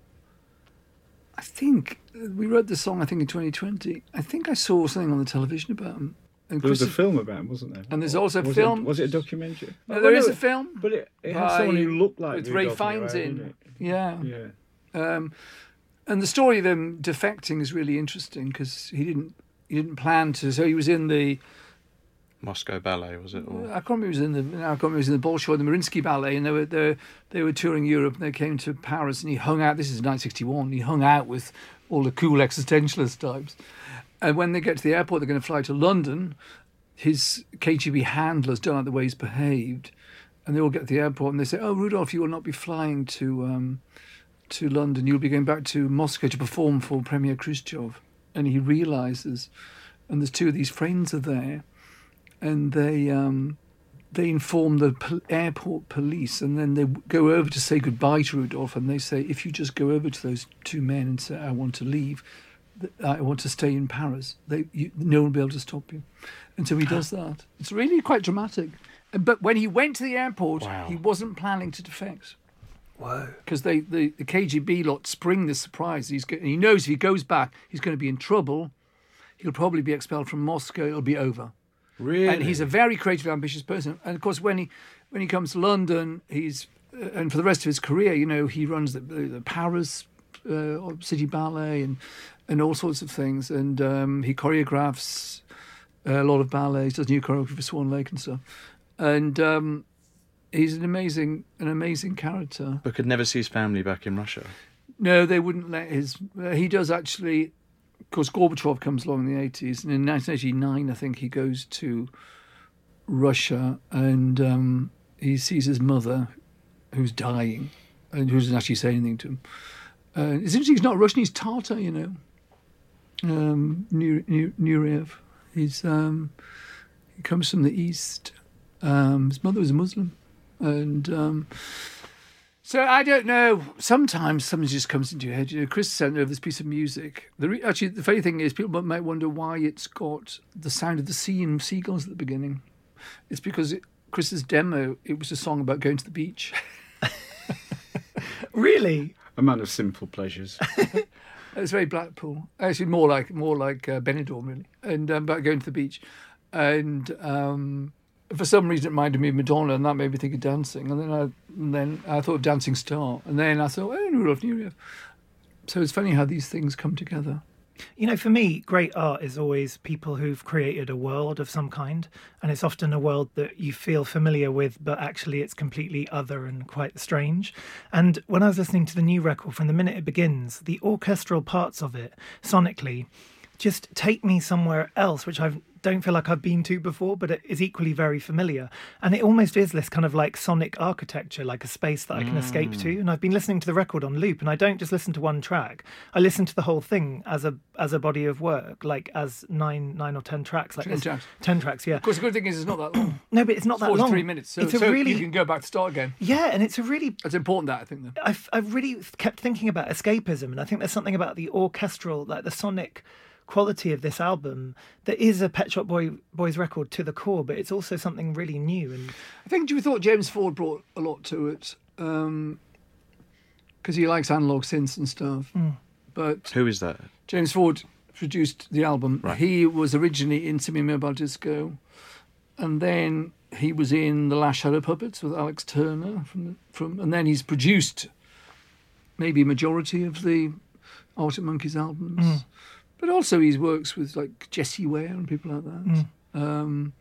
I think we wrote the song, I think in twenty twenty. I think I saw something on the television about him. And There was a Chris- film about him, wasn't there? And there's also a was film- It, was it a documentary? No, Oh, there no, is a it- film. But it, it had by- someone who looked like with Ray Rudolph Fiennes Nureyev, in. didn't it? Yeah. Yeah. Um, and the story of him defecting is really interesting because he didn't he didn't plan to. So he was in the Moscow Ballet, was it? Or... I can't remember. He was in the I can't remember. He was in the Bolshoi, the Mariinsky Ballet, and they were they, they were touring Europe, and they came to Paris, and he hung out. This is nineteen sixty-one. He hung out with all the cool existentialist types, and when they get to the airport, they're going to fly to London. His K G B handlers don't like the way he's behaved, and they all get to the airport, and they say, "Oh, Rudolph, you will not be flying to um, to London. You'll be going back to Moscow to perform for Premier Khrushchev." And he realizes, and there's two of these friends are there. And they um, they inform the pol- airport police, and then they go over to say goodbye to Rudolph, and they say, if you just go over to those two men and say, I want to leave, th- I want to stay in Paris, they, you, no one will be able to stop you. And so he does that. It's really quite dramatic. But when he went to the airport, Wow. he wasn't planning to defect. Whoa. Because they, the, the K G B lot spring this surprise. He's go- he knows if he goes back, he's going to be in trouble. He'll probably be expelled from Moscow. It'll be over. Really? And he's a very creative, ambitious person. And of course, when he when he comes to London, he's uh, and for the rest of his career, you know, he runs the, the, the Paris uh, City Ballet and and all sorts of things. And um, he choreographs a lot of ballets, does new choreography for Swan Lake and stuff. And um, he's an amazing an amazing character. But could never see his family back in Russia. No, they wouldn't let his. Uh, he does actually. Of course, Gorbachev comes along in the eighties, and in nineteen eighty-nine, I think he goes to Russia, and um, he sees his mother, who's dying, and who doesn't actually say anything to him. Uh, it's interesting. He's not Russian. He's Tatar, you know. Um, Nur- Nur- Nureyev. He's um, he comes from the east. Um, his mother was a Muslim, and. Um, So I don't know. Sometimes something just comes into your head. You know, Chris sent over this piece of music. The re- actually, the funny thing is, people might wonder why it's got the sound of the sea and seagulls at the beginning. It's because it, Chris's demo, it was a song about going to the beach. Really? A man of simple pleasures. It's very Blackpool. Actually, more like more like uh, Benidorm, really, and um, about going to the beach. And um, for some reason, it reminded me of Madonna, and that made me think of dancing. And then I, and then I thought of Dancing Star, and then I thought, oh, Rudolph Nureyev. So it's funny how these things come together. You know, for me, great art is always people who've created a world of some kind. And it's often a world that you feel familiar with, but actually it's completely other and quite strange. And when I was listening to the new record, from the minute it begins, the orchestral parts of it, sonically, just take me somewhere else, which I don't feel like I've been to before, but it is equally very familiar. And it almost is this kind of like sonic architecture, like a space that I can mm. escape to. And I've been listening to the record on loop, and I don't just listen to one track. I listen to the whole thing as a as a body of work, like as nine nine or ten tracks. Like ten this. tracks. Ten tracks, yeah. Of course, the good thing is it's not that long. No, but it's not it's that long. forty-three minutes, so, it's a so really, you can go back to start again. Yeah, and it's a really... It's important, that, I think, though. I've, I've really kept thinking about escapism, and I think there's something about the orchestral, like the sonic quality of this album that is a Pet Shop Boy, Boys record to the core, but it's also something really new. And I think we thought James Ford brought a lot to it because um, he likes analog synths and stuff. Mm. But who is that? James Ford produced the album. Right. He was originally in Semi Mobile Disco, and then he was in The Last Shadow Puppets with Alex Turner from the, from, and then he's produced maybe a majority of the Arctic Monkeys albums, mm. but also he works with like Jessie Ware and people like that, mm. um,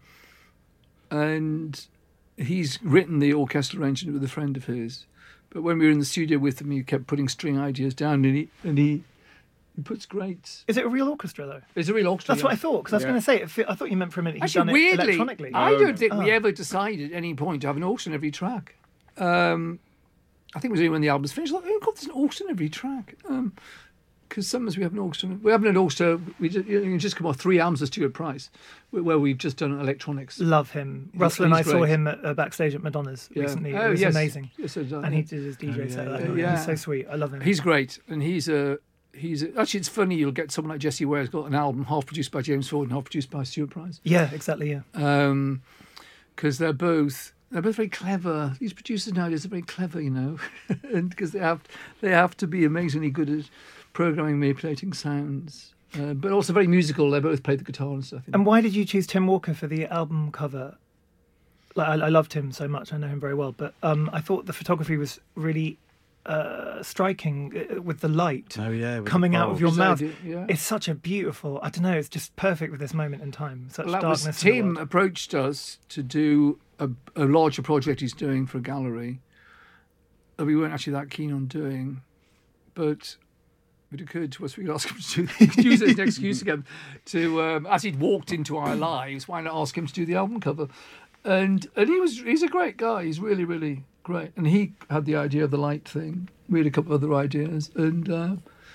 and he's written the orchestral arrangement with a friend of his. But when we were in the studio with him, he kept putting string ideas down, and he and he, he puts great. Is it a real orchestra though? It's a real orchestra. That's yeah. what I thought. Because I was yeah. going to say, it, fe- I thought you meant for a minute he'd Actually, done it weirdly, electronically. I don't think oh. we ever decided at any point to have an orchestra on every track. Um, I think it was only when the album's finished. Like, oh God, there's an orchestra on every track. Um, Because sometimes we have an orchestra. We haven't an orchestra. We just, you know, just come off three albums of Stuart Price, where we've just done electronics. Love him. He's, Russell and I great. saw him at, uh, backstage at Madonna's yeah. recently. Oh, it was yes. amazing. Yes, it does, and yeah. he did his D J oh, set. yeah, that yeah, night. yeah. He's so sweet. I love him. He's great, and he's a he's a, actually it's funny. You'll get someone like Jessie Ware who's got an album half produced by James Ford and half produced by Stuart Price. Yeah, exactly. Yeah. Um, because they're both. They're both very clever. These producers nowadays are very clever, you know, and because they have they have to be amazingly good at programming, manipulating sounds, uh, but also very musical. They both play the guitar and stuff. You know? And why did you choose Tim Walker for the album cover? Like, I, I loved him so much. I know him very well, but um, I thought the photography was really uh, striking uh, with the light Oh yeah, with coming the out of bulbs. your His mouth. idea, yeah. It's such a beautiful. I don't know. It's just perfect with this moment in time. Such Well, that darkness. was in the Tim world. approached us to do a, a larger project he's doing for a gallery that we weren't actually that keen on doing, but it occurred to us we could ask him to do, use it as an excuse again to, um, as he'd walked into our lives, why not ask him to do the album cover? And and he was he's a great guy. He's really really great. And he had the idea of the light thing. We had a couple of other ideas, and uh,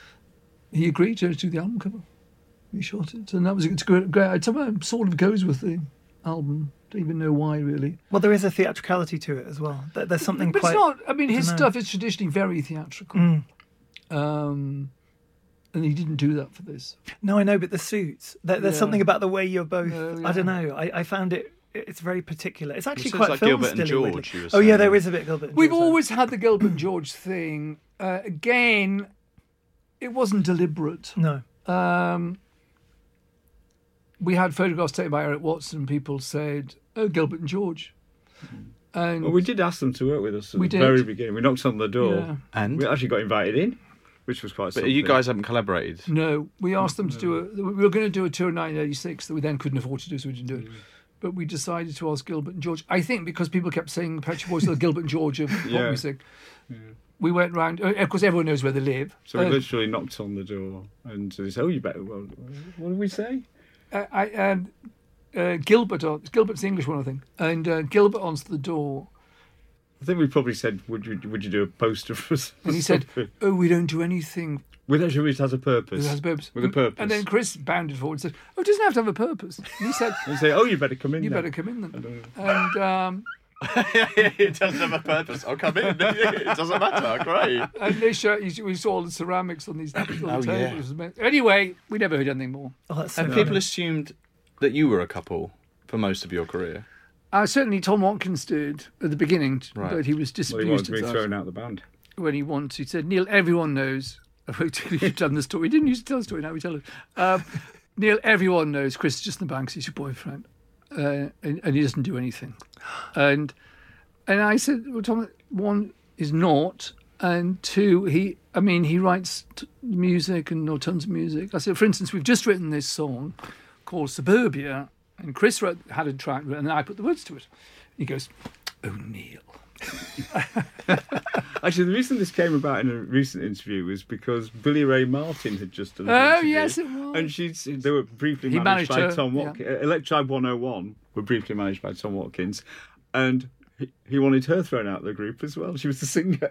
he agreed to do the album cover. We shot it, and that was it's great. great. It sort of goes with the album. Don't even know why really. Well, there is a theatricality to it as well. There- There's something But quite. it's not. I mean, his dunno. stuff is traditionally very theatrical. Mm. Um, and he didn't do that for this. No, I know, but the suits. There, there's Yeah. something about the way you're both. Oh, I don't yeah. know. I, I found it. It's very particular. It's actually sounds quite like film Gilbert and stilly, George, weirdly. you were Oh yeah, saying. there is a bit Gilbert. And We've George there. always had the Gilbert George thing. Uh, again, it wasn't deliberate. No. Um, we had photographs taken by Eric Watson. People said, "Oh, Gilbert and George," and Well, we did ask them to work with us at We the did. very beginning. We knocked on the door. Yeah. And We actually got invited in, which was quite but something. you guys haven't collaborated. No, we asked them to do a. We were going to do a tour in nineteen eighty-six that we then couldn't afford to do, so we didn't do it. But we decided to ask Gilbert and George. I think because people kept saying Pet Shop Boys are the Gilbert and George of pop Yeah. music. We went round. Of course, everyone knows where they live. So we Uh, literally knocked on the door and they said, "Oh, you better." Well, what did we say? I, I, um, uh, Gilbert, uh, Gilbert's the English one, I think, and uh, Gilbert answered the door, I think we probably said, "Would you would you do a poster for us?" or and he said, something? "Oh, we don't do anything "With actually, it has a purpose." that has a purpose." With a purpose. And then Chris bounded forward and said, "Oh, it doesn't have to have a purpose." And he said, And say, "Oh, you better come in." "You then." better come in then." And um, It doesn't have a purpose. I'll come in. It doesn't matter. Great. and they show, we saw all the ceramics on these on the Oh, yeah. tables. Anyway, we never heard anything more. Oh, that's so Have funny. people assumed that you were a couple for most of your career? Uh, certainly, Tom Watkins did at the beginning, Right. but he was Well, he disabused wanted to of be that thrown out the band. when he wanted. He said, "Neil, everyone knows." You've done the story. We didn't used to tell the story. Now we tell it. Um, Neil, everyone knows Chris Justin Banks is your boyfriend, uh, and, and he doesn't do anything. And and I said, well, Tom, one is not, and two, he. I mean, he writes t- music and or tons of music. I said, for instance, we've just written this song called Suburbia, and Chris wrote, had a track, and I put the words to it. He goes, "Oh, Neil." Actually, the reason this came about in a recent interview was because Billy Ray Martin had just done an Oh, interview, yes, it was. and she'd they were briefly He managed, managed by her, Tom yeah. Watkins. Uh, Electribe one oh one were briefly managed by Tom Watkins, and he, he wanted her thrown out of the group as well. She was the singer,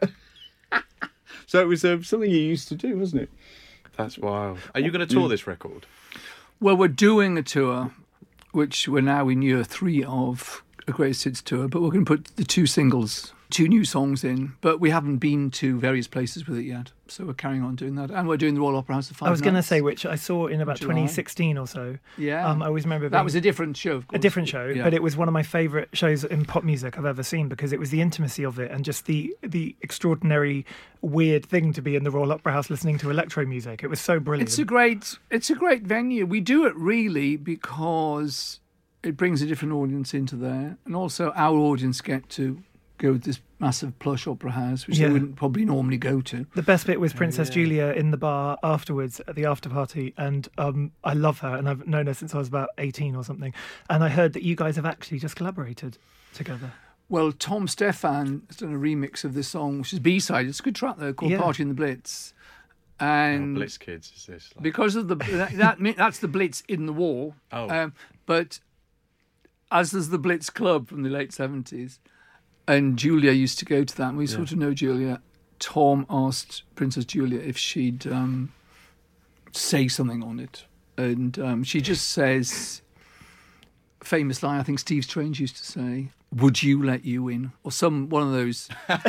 so it was uh, something you used to do, wasn't it? That's wild. Are you going to tour this record? Well, we're doing a tour, which we're now in year three of a Greatest Hits tour, but we're going to put the two singles, two new songs in, but we haven't been to various places with it yet, so we're carrying on doing that. And we're doing the Royal Opera House of Five I was going to Nights. say, which I saw in about July. twenty sixteen or so. Yeah. Um, I always remember That being- was a different show, of course. a different show, Yeah. but it was one of my favourite shows in pop music I've ever seen because it was the intimacy of it and just the the extraordinary weird thing to be in the Royal Opera House listening to electro music. It was so brilliant. It's a great, it's a great venue. We do it really because it brings a different audience into there, and also our audience get to go to this massive plush opera house, which Yeah. they wouldn't probably normally go to. The best bit was Princess Julia in the bar afterwards at the after party, and um, I love her, and I've known her since I was about eighteen or something. And I heard that you guys have actually just collaborated together. Well, Tom Stefan has done a remix of this song, which is B-side. It's a good track, though, called Yeah. Party in the Blitz. Oh, And Blitz Kids is this? Like... because of the that, that mi- that's the Blitz in the war. Oh. Um, but as there's the Blitz Club from the late seventies, and Julia used to go to that, and we sort of know Julia. Tom asked Princess Julia if she'd um, say something on it, and um, she just says, famous line I think Steve Strange used to say, "Would you let you in?" Or some one of those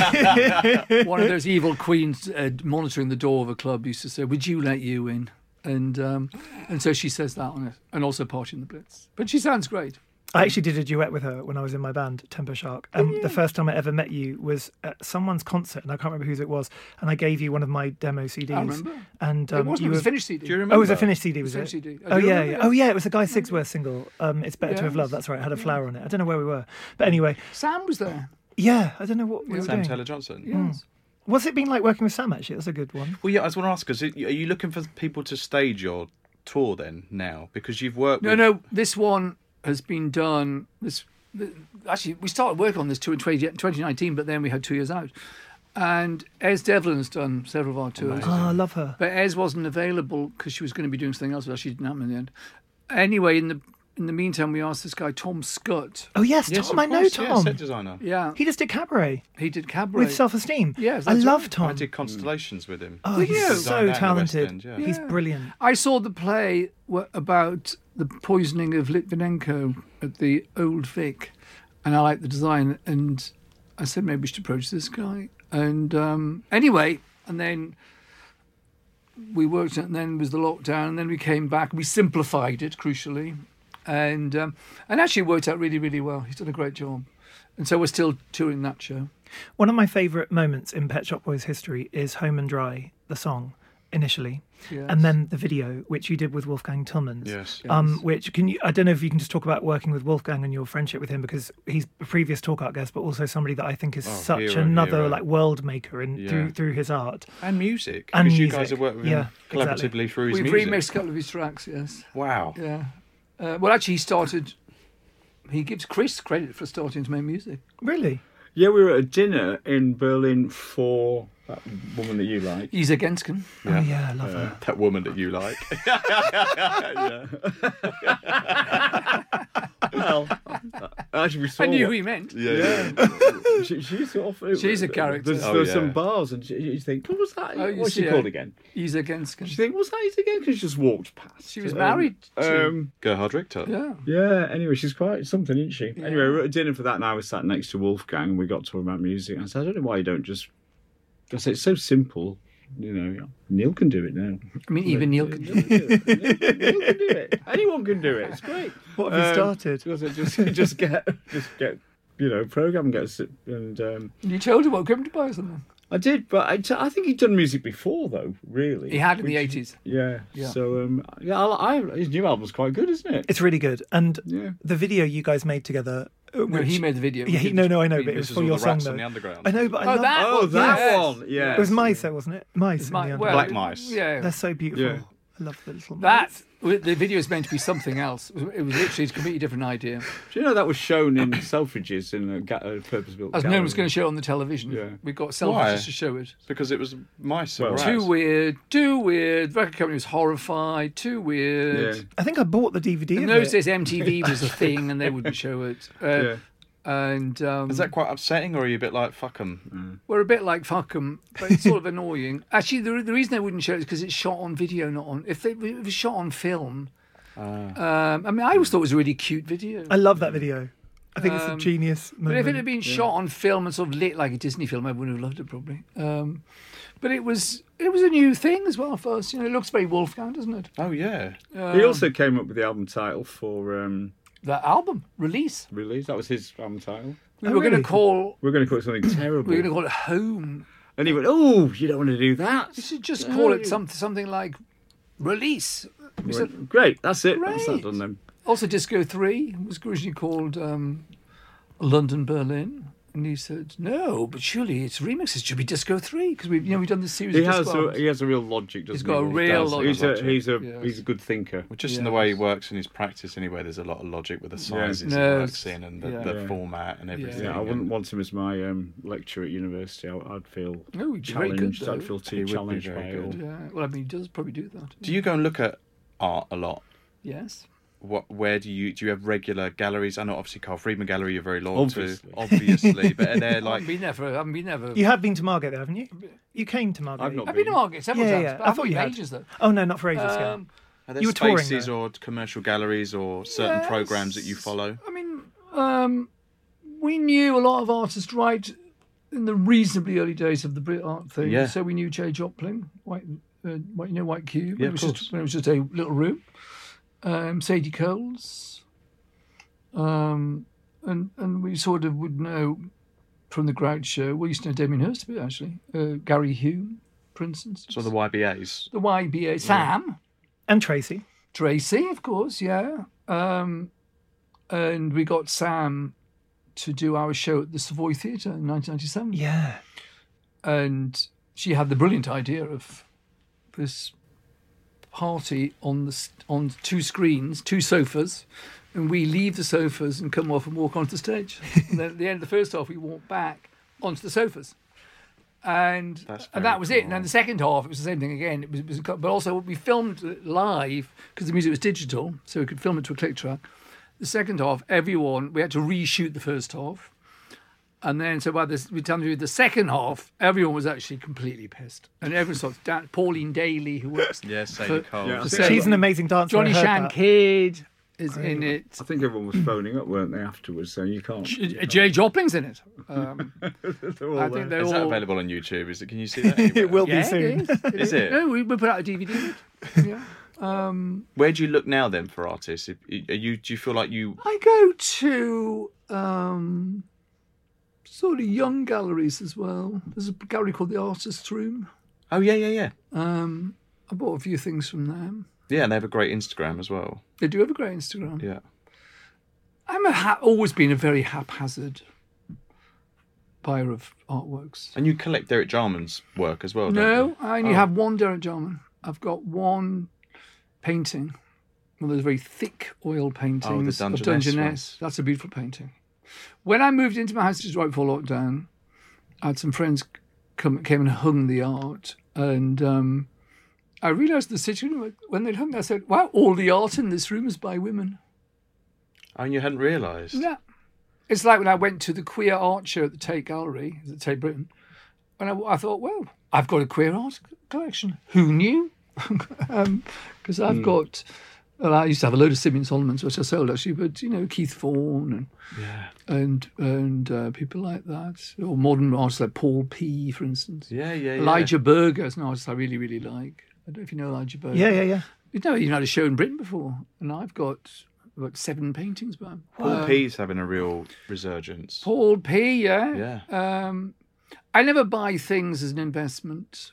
one of those evil queens uh, monitoring the door of a club used to say, "Would you let you in?" And um, and so she says that on it, and also Party in the Blitz. But she sounds great. I actually did a duet with her when I was in my band, Tempo Shark. And the first time I ever met you was at someone's concert, and I can't remember whose it was. And I gave you one of my demo C Ds. I remember. And It um, wasn't. you It was were- a finished C D. Do you remember? Oh, it was a finished C D, was Finished it? C D. I Oh do yeah, remember yeah. that. Oh yeah, it was the Guy Sigsworth single. Um, "It's Better to Have Yes. Love." That's right. It had a flower on it. I don't know where we were, but anyway, Sam was there. yeah. I don't know what we were Sam doing. Taylor Johnson. Yes. What's it been like working with Sam? Actually, that's a good one. Well, yeah, I was want to ask, because are you looking for people to stage your tour then now? Because you've worked No, with... no. This one has been done. This actually, we started work on this tour in twenty nineteen, but then we had two years out. And Ez Devlin's done several of our tours. Oh, I love her. But Ez wasn't available because she was going to be doing something else, but she didn't happen in the end. Anyway, in the in the meantime, we asked this guy, Tom Scott. Oh yes, Yes, Tom. of I know course, yeah, Tom. set designer. Yeah, He just did Cabaret he did Cabaret. with Self-Esteem. Yes, I that's love right. Tom. I did Constellations with him. Oh, Did he's you? so Designed that in the West talented. End, yeah. He's Yeah. brilliant. I saw the play w- about the poisoning of Litvinenko at the Old Vic, and I liked the design, and I said maybe we should approach this guy. And um, anyway, and then we worked it, and then was the lockdown, and then we came back. We simplified it, crucially, and um, and actually it worked out really, really well. He's done a great job, and so we're still touring that show. One of my favourite moments in Pet Shop Boys history is Home and Dry, the song, initially. Yes. And then the video, which you did with Wolfgang Tillmans. Yes. Um, which can you? I don't know if you can just talk about working with Wolfgang and your friendship with him, because he's a previous talk art guest, but also somebody that I think is Oh, such hero, another hero. like world maker in Yeah. through through his art. And music. And Because you music. guys have worked with Yeah, him collaboratively exactly. through his We've music. remixed a couple of his tracks. Yes. Wow. Yeah. Uh, well, actually, he started. He gives Chris credit for starting to make music. Really? Yeah, we were at a dinner in Berlin for that woman that you like. Isa Gensken. Oh yeah, I love her. That woman that you like. Well, actually, we saw. I knew who he meant. yeah. she, she's sort of. She's a character. There's, Oh, there's yeah. some bars, and you, you think, what was that? Oh, you What's she see called her. again? Isa Gensken. You think, what's that is again? Because she just walked past. She was Um, married to- Um, Gerhard Richter. Yeah. yeah. Anyway, she's quite something, isn't she? Yeah. Anyway, we were at dinner for that, and I was sat next to Wolfgang, and we got talking about music. And I said, I don't know why you don't just. I said, it's so simple. You know, Neil can do it now. I mean, even Neil could do Neil it. can do it. Neil can do it. Anyone can do it. It's great. What have you Um, started? Just, just, just get, just get, you know, program and get, s- and um, You told him what him to buy something. I did, but I, t- I think he'd done music before, though. Really, He had in the Which- eighties. Yeah. Yeah. So, um, yeah, I, I, his new album's quite good, isn't it? It's really good. And Yeah. the video you guys made together. uh, No, which- he made the video. Yeah, he, no, no, I know, but it This was is for all your the song Rats though. on the Underground. I know, but I Oh, love that Oh, one. that Yes. one. Yeah. It was mice, though, wasn't it? Mice. It's in my, the well, Black mice. Yeah. They're so beautiful. Yeah. I love the little That mice. the video is meant to be something else. It was literally a completely different idea. Do you know that was shown in Selfridges in a, ga- a purpose-built As gallery? no one was going to show it on the television. Yeah. We got Why? Selfridges to show it. Because it was mice and Well, rats. Too weird, too weird. The record company was horrified. Too weird. Yeah. I think I bought the D V D In of those it. days, M T V was a thing, and they wouldn't show it. Uh, Yeah. And um, Is that quite upsetting, or are you a bit like, fuck 'em? we're a bit like fuck 'em, but it's sort of annoying. Actually, the, the reason they wouldn't show it is because it's shot on video, not on. If, they, if it was shot on film, um, I mean, I always thought it was a really cute video. I love that video. I think it's a Um, genius But moment. if it had been shot on film and sort of lit like a Disney film, I would have loved it probably. Um, but it was it was a new thing as well for us. You know, it looks very Wolfgang, doesn't it? Oh, yeah. He also came up with the album title for um, The album release. release. That was his album title. We Oh, were going really? to call. We were going to call it something terrible. We were going to call it Home. And he went, "Oh, you don't want to do that." You should just call it some, something like Release. We said, Went, Great, that's it. That's that Great. done then. Also, Disco three was originally called um, London Berlin. And he said, no, but surely its remixes should be Disco three, because we've, you know, we've done this series he of has disco a, He has a real logic, doesn't He's he? got a real He logic. He's a, he's, a, Yes. he's a good thinker. Well, just Yes. in the way he works in his practice anyway, there's a lot of logic with the sizes Yeah. he No, works in and the, yeah. the Yeah. format and everything. Yeah, I and- wouldn't want him as my um, lecturer at university. I, I'd feel Oh, he'd be very good, challenged. though. I'd feel He too would be challenged very by good. it all. Yeah. Well, I mean, he does probably do that. Do you go and look at art a lot? Yes. What? Where do you do you have regular galleries? I know obviously Carl Friedman Gallery you're very loyal Obviously. to, obviously, but are there I've like been there for, I haven't been there for... You have been to Margate, though, haven't you? You came to Margate. I've not I've been to Margate several Yeah, times, yeah. but I I thought thought you you had. ages, though. Oh, no, not for ages, yeah. Um, are there you were touring spaces there. or commercial galleries or certain yes. programs that you follow? I mean, um, we knew a lot of artists right in the reasonably early days of the Brit art thing. Yeah. So we knew Jay Jopling, White, uh, White, you know, White Cube. Yeah, when, of it was course. just, when it was just a little room. Um, Sadie Coles. Um, and and we sort of would know from the Grouch show. We used to know Damien Hirst a bit, actually. Uh, Gary Hume, for instance. So the Y B As. The Y B A. Sam. And Tracy. Tracy, of course, yeah. Um, and we got Sam to do our show at the Savoy Theatre in nineteen ninety-seven. Yeah. And she had the brilliant idea of this party on the s- on two screens, two sofas, and we leave the sofas and come off and walk onto the stage. And then at the end of the first half, we walk back onto the sofas. And That's and very that was it. And cool. then the second half, it was the same thing again. It was, it was but also we filmed it live because the music was digital, so we could film it to a click track. The second half, everyone we had to reshoot the first half, and then so by the we time to do the second half, everyone was actually completely pissed, and everyone started down. Pauline Daly, who works Yeah, Sadie for- Coles. Yeah, I for think Sadie- She's an amazing dancer. Johnny I heard Shan that. Kidd is in it. I think everyone was phoning up, weren't they, afterwards? So you can't. J- Jay Jopling's in it. Um, They're all I there. think they're Is that all. available on YouTube? Is it? Can you see that? Anywhere? It will Yeah, be soon. It is. Is it? No, we, we put out a D V D. of it. Yeah. Um, Where do you look now then for artists? If- Are you? Do you feel like you? I go to um, sort of young galleries as well. There's a gallery called the Artist's Room. Oh yeah, yeah, yeah. Um, I bought a few things from them. Yeah, and they have a great Instagram as well. They do have a great Instagram. Yeah. I'm a ha- always been a very haphazard buyer of artworks. And you collect Derek Jarman's work as well, don't No, you? I only Oh. have one Derek Jarman. I've got one painting, one of those very thick oil paintings of Dungeness Dungeness. ones. That's a beautiful painting. When I moved into my house just right before lockdown, I had some friends come came and hung the art, and um, I realised the situation when they'd hung. I said, "Wow, all the art in this room is by women." Oh, and you hadn't realised. Yeah, it's like when I went to the queer art show at the Tate Gallery, at Tate Britain, and I, I thought, well, I've got a queer art collection. Who knew? Because um, I've got, well, I used to have a load of Simeon Solomons, which I sold actually, but you know, Keith Thorne and Yeah. and and uh, people like that, or modern artists like Paul P, for instance. Yeah, yeah, yeah. Elijah Berger is an artist I really, really like. I don't know if you know Elijah Berger. Yeah, yeah, yeah. You've never even had a show in Britain before, and I've got about seven paintings by him. Paul Uh, P's having a real resurgence. Paul P, yeah. Yeah. Um, I never buy things as an investment.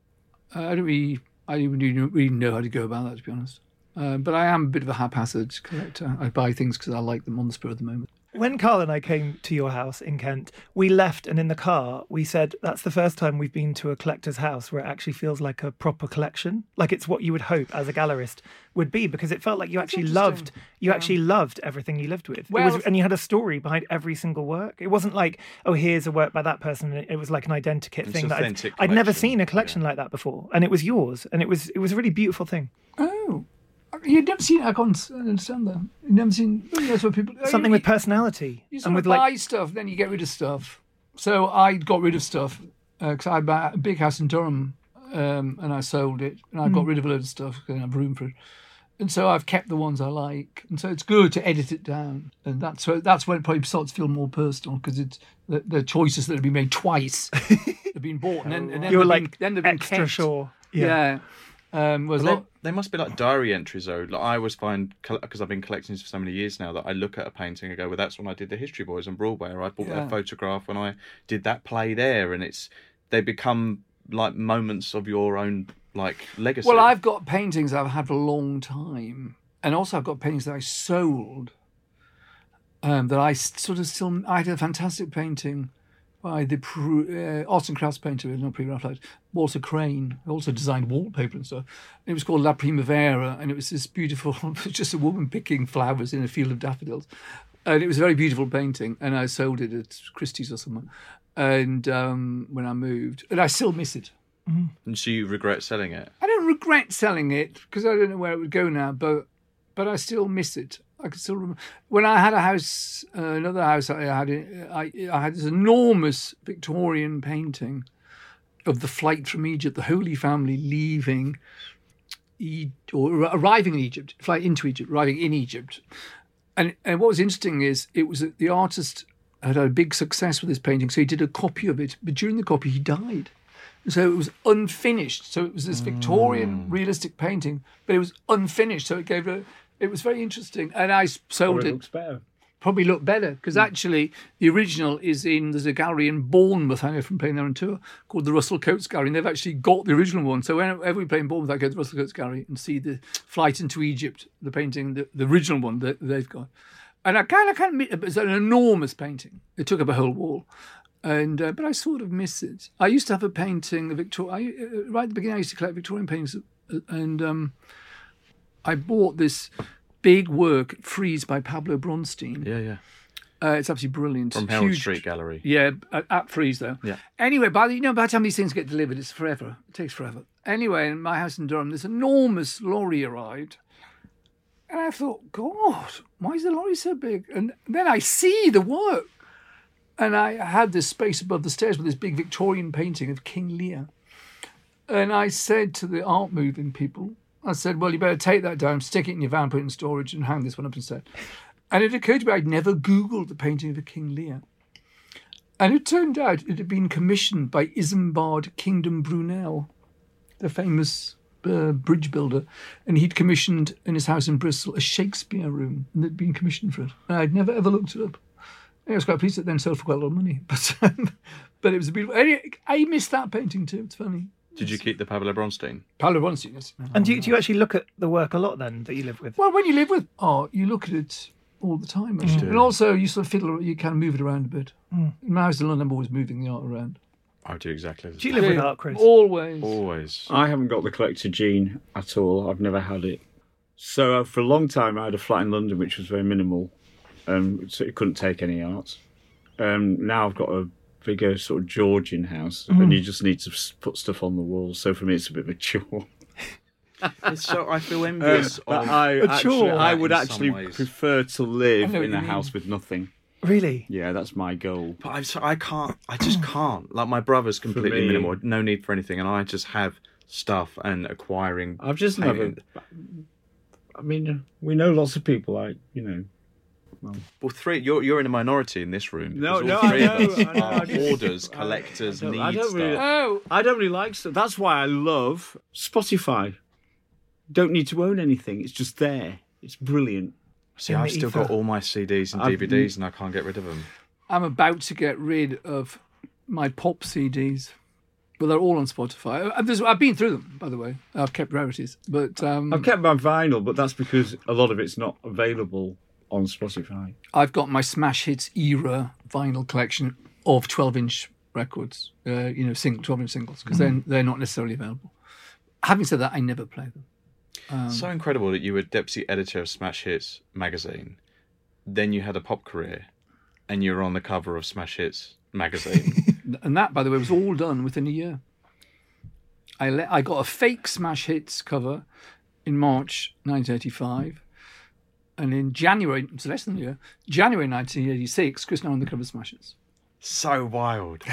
Uh, I don't really, I don't really really know how to go about that, to be honest. Uh, but I am a bit of a haphazard collector. I buy things because I like them on the spur of the moment. When Carl and I came to your house in Kent, we left, and in the car we said that's the first time we've been to a collector's house where it actually feels like a proper collection, like it's what you would hope as a gallerist would be, because it felt like you actually loved you actually loved everything you lived with. It Well, was, and you had a story behind every single work. It wasn't like, oh, here's a work by that person. It was like an identikit It's thing that I'd, authentic I'd never collection, seen a collection like that before, and it was yours, and it was it was a really beautiful thing. Oh, you've never seen? I can't understand that. You've never seen? That's what people. Something you, with personality You sort and of with like buy stuff, then you get rid of stuff. So I got rid of stuff because I bought a big house in Durham, um, and I sold it, and I got rid of a load of stuff because I didn't have room for it. And so I've kept the ones I like, and so it's good to edit it down, and that's where, that's when it probably starts to feel more personal because it's the, the choices that have been made twice have been bought, and then, and then you're they've like been, then they've been extra kept. sure. Yeah. Um, was Well, lot, they, they must be like diary entries, though. Like I always find, because I've been collecting this for so many years now, that I look at a painting and go, well, that's when I did the History Boys on Broadway, or I bought Yeah. that photograph when I did that play there, and it's they become like moments of your own like legacy. Well, I've got paintings I've had for a long time, and also I've got paintings that I sold. Um, that I sort of still. I had a fantastic painting by the uh, arts and crafts painter, not pre-Raphaelite, Walter Crane, who also designed wallpaper and stuff. It was called La Primavera, and it was this beautiful, just a woman picking flowers in a field of daffodils. And it was a very beautiful painting, and I sold it at Christie's or somewhere. And um, when I moved, and I still miss it. Mm-hmm. And so you regret selling it? I don't regret selling it, because I don't know where it would go now, but but I still miss it. I can still remember when I had a house, uh, another house I had. I, I had this enormous Victorian painting of the flight from Egypt, the Holy Family leaving, e- or arriving in Egypt, flight into Egypt, arriving in Egypt. And and what was interesting is it was that the artist had had a big success with this painting, so he did a copy of it. But during the copy, he died, so it was unfinished. So it was this Victorian mm. realistic painting, but it was unfinished. So it gave a It was very interesting, and I sold Probably it. Looks better. Probably looked better, because mm. actually the original is in, there's a gallery in Bournemouth, I know from playing there on tour, called the Russell Coates Gallery, and they've actually got the original one. So whenever we play in Bournemouth, I go to the Russell Coates Gallery and see the Flight into Egypt, the painting, the, the original one that they've got. And I kind of, kind of, it's an enormous painting. It took up a whole wall. And uh, but I sort of miss it. I used to have a painting, the Victor- I, uh, right at the beginning I used to collect Victorian paintings, and um, I bought this big work, Frieze by Pablo Bronstein. Yeah, yeah. Uh, it's absolutely brilliant. From Herald Huge, Street Gallery. Yeah, at, at Frieze though. Yeah. Anyway, by the, you know, by the time these things get delivered, it's forever. It takes forever. Anyway, in my house in Durham, this enormous lorry arrived. And I thought, God, why is the lorry so big? And then I see the work. And I had this space above the stairs with this big Victorian painting of King Lear. And I said to the art moving people, I said, well, you better take that down, stick it in your van, put it in storage, and hang this one up instead. And it occurred to me I'd never Googled the painting of a King Lear. And it turned out it had been commissioned by Isambard Kingdom Brunel, the famous uh, bridge builder. And he'd commissioned in his house in Bristol a Shakespeare room, and they'd been commissioned for it. And I'd never ever looked it up. I was quite pleased it then sold for quite a lot of money. But um, but it was a beautiful... I, I missed that painting too, it's funny. Did you keep the Pablo Bronstein? Pablo Bronstein, yes. And do you, do you actually look at the work a lot then that you live with? Well, when you live with art, you look at it all the time, actually. Mm. And also, you sort of fiddle, you kind of move it around a bit. Mm. In my house in London, I'm always moving the art around. I do exactly the same. Do you live with art, Chris? Always. Always. I haven't got the collector gene at all. I've never had it. So uh, for a long time, I had a flat in London, which was very minimal. Um, so it couldn't take any art. Um, now I've got a bigger sort of Georgian house, mm. and you just need to put stuff on the walls. So for me, it's a bit of a chore. It's so I feel envious uh, of I, a actually, chore. I would actually prefer to live in a house with nothing. Really? Yeah, that's my goal. But I'm so, I can't. I just can't. Like my brother's completely minimal, no need for anything, and I just have stuff and acquiring. I've just never. I mean, we know lots of people like you know. Well, well, three. You're you're in a minority in this room. No, all no, three I know. Of us I know. are I just, hoarders, collectors, I need I don't stuff. really, Oh, I don't really like stuff. That's why I love Spotify. Don't need to own anything. It's just there. It's brilliant. See, I've still got all my C Ds and D V Ds, and I can't get rid of them. I'm about to get rid of my pop C Ds. Well, they're all on Spotify. I've been through them, by the way. I've kept rarities, but um, I've kept my vinyl, but that's because a lot of it's not available on Spotify. I've got my Smash Hits era vinyl collection of twelve-inch records, uh, you know, single, twelve-inch singles, because mm. they're, they're not necessarily available. Having said that, I never play them. Um, so incredible that you were deputy editor of Smash Hits magazine, then you had a pop career, and you were on the cover of Smash Hits magazine. And that, by the way, was all done within a year. I le- I got a fake Smash Hits cover in March nineteen eighty-five, and in January, it's less than a year, January nineteen eighty-six, Chris and I on the cover of Smash Hits. So wild.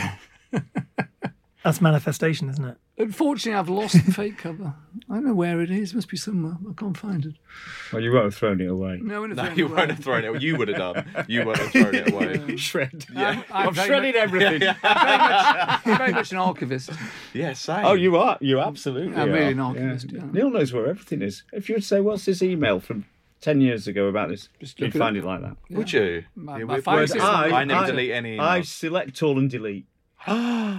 That's manifestation, isn't it? Unfortunately, I've lost the fake cover. I don't know where it is. It must be somewhere. I can't find it. Well, you won't have thrown it away. No, no you away. won't have thrown it away. You would have done. You won't have thrown it away. Yeah. Shred. Yeah. I'm, I've shredded much, everything. Yeah, yeah. I'm, very much, I'm very much an archivist. Yeah, same. Oh, you are. You absolutely I'm are. really an archivist, yeah. Yeah. Neil knows where everything is. If you would say, what's this email from ten years ago about this, Just you'd find it, it like that. Yeah. Would you? My, yeah, my Whereas I, I never I, delete any emails. I select all and delete.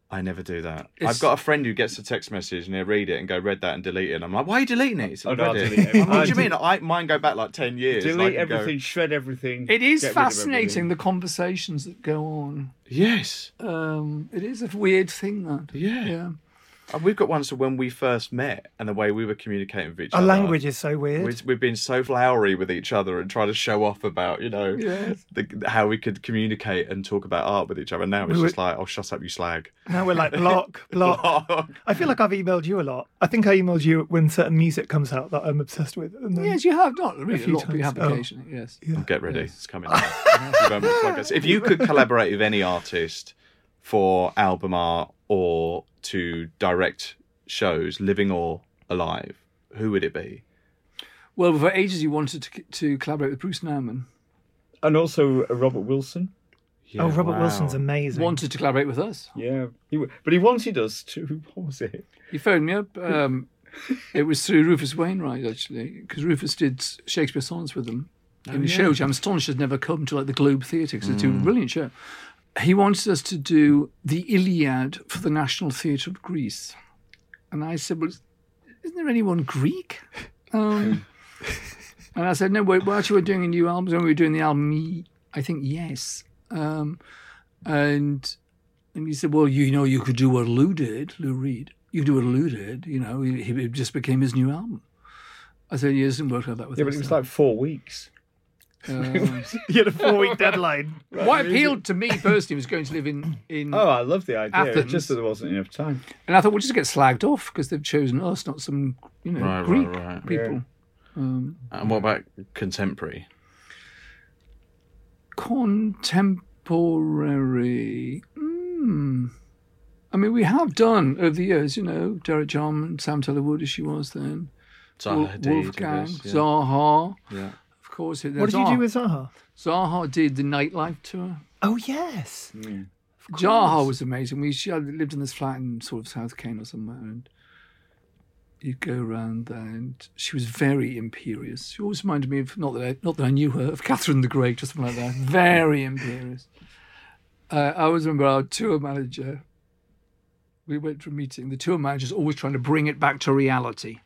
I never do that. It's- I've got a friend who gets a text message and he'll read it and go, read that and delete it. And I'm like, why are you deleting it? He said, Oh, no, I'll read it. delete it. I'm like, what I do you do- mean? I, mine go back like ten years. and I Delete can go, everything, shred everything. It is get rid of fascinating, everything. the conversations that go on. yes. Um, it is a weird thing, that. Yeah. Yeah. And we've got one so when we first met and the way we were communicating with each Our other. language is so weird. We've, we've been so flowery with each other and trying to show off about, you know, Yes. the, how we could communicate and talk about art with each other. Now it's We were- just like, oh, shut up, you slag. Now we're like block, block. I feel like I've emailed you a lot. I think I emailed you when certain music comes out that I'm obsessed with. And then, Yes, you have not really. A, few lot of people have times. Oh. occasionally. Yes. Yeah. Get ready, it's coming out. You won't look like us. If you could collaborate with any artist for album art or to direct shows, living or alive, who would it be? Well, for ages you wanted to to collaborate with Bruce Nauman. And also uh, Robert Wilson. Yeah, oh, Robert wow. Wilson's amazing. Wanted to collaborate with us. Yeah, he, w- but he wanted us to. What was it? He phoned me up. Um, it was through Rufus Wainwright, actually, because Rufus did Shakespeare sonnets with them in the show, which I'm astonished has never come to like the Globe Theatre, because it's a brilliant show. He wanted us to do the Iliad for the National Theatre of Greece. And I said, well, isn't there anyone Greek? Um, and I said, no, wait, well, actually, we're doing a new album. When we were doing the album, I think, yes. Um, and and he said, well, you know, you could do what Lou did, Lou Reed. You could do what Lou did, you know, he, he- it just became his new album. I said, yes, it didn't work like that with Yeah, us. but it was though." like four weeks. Um, You had a four-week deadline. what appealed to me personally was going to live in, in Oh, I love the idea. It's Athens. just that there wasn't enough time. and I thought we'll just get slagged off because they've chosen us, not some, you know, Right, right, Greek right. people. Um, And what about contemporary? Contemporary. Mm. I mean, we have done over the years, you know, Derek Jarman, Sam Taylor Wood, as she was then, Zaha Wol- Hadid, I Wolfgang, guess, yeah. Zaha, Yeah. of course. What did you do with Zaha? Zaha did the nightlife tour. Oh, yes. Zaha was amazing. We she had- lived in this flat in sort of South Kane or somewhere, and you'd go around there, and she was very imperious. She always reminded me of, not that I, not that I knew her, of Catherine the Great or something like that. Very imperious. Uh, I always remember our tour manager. We went to a meeting. The tour manager's always trying to bring it back to reality.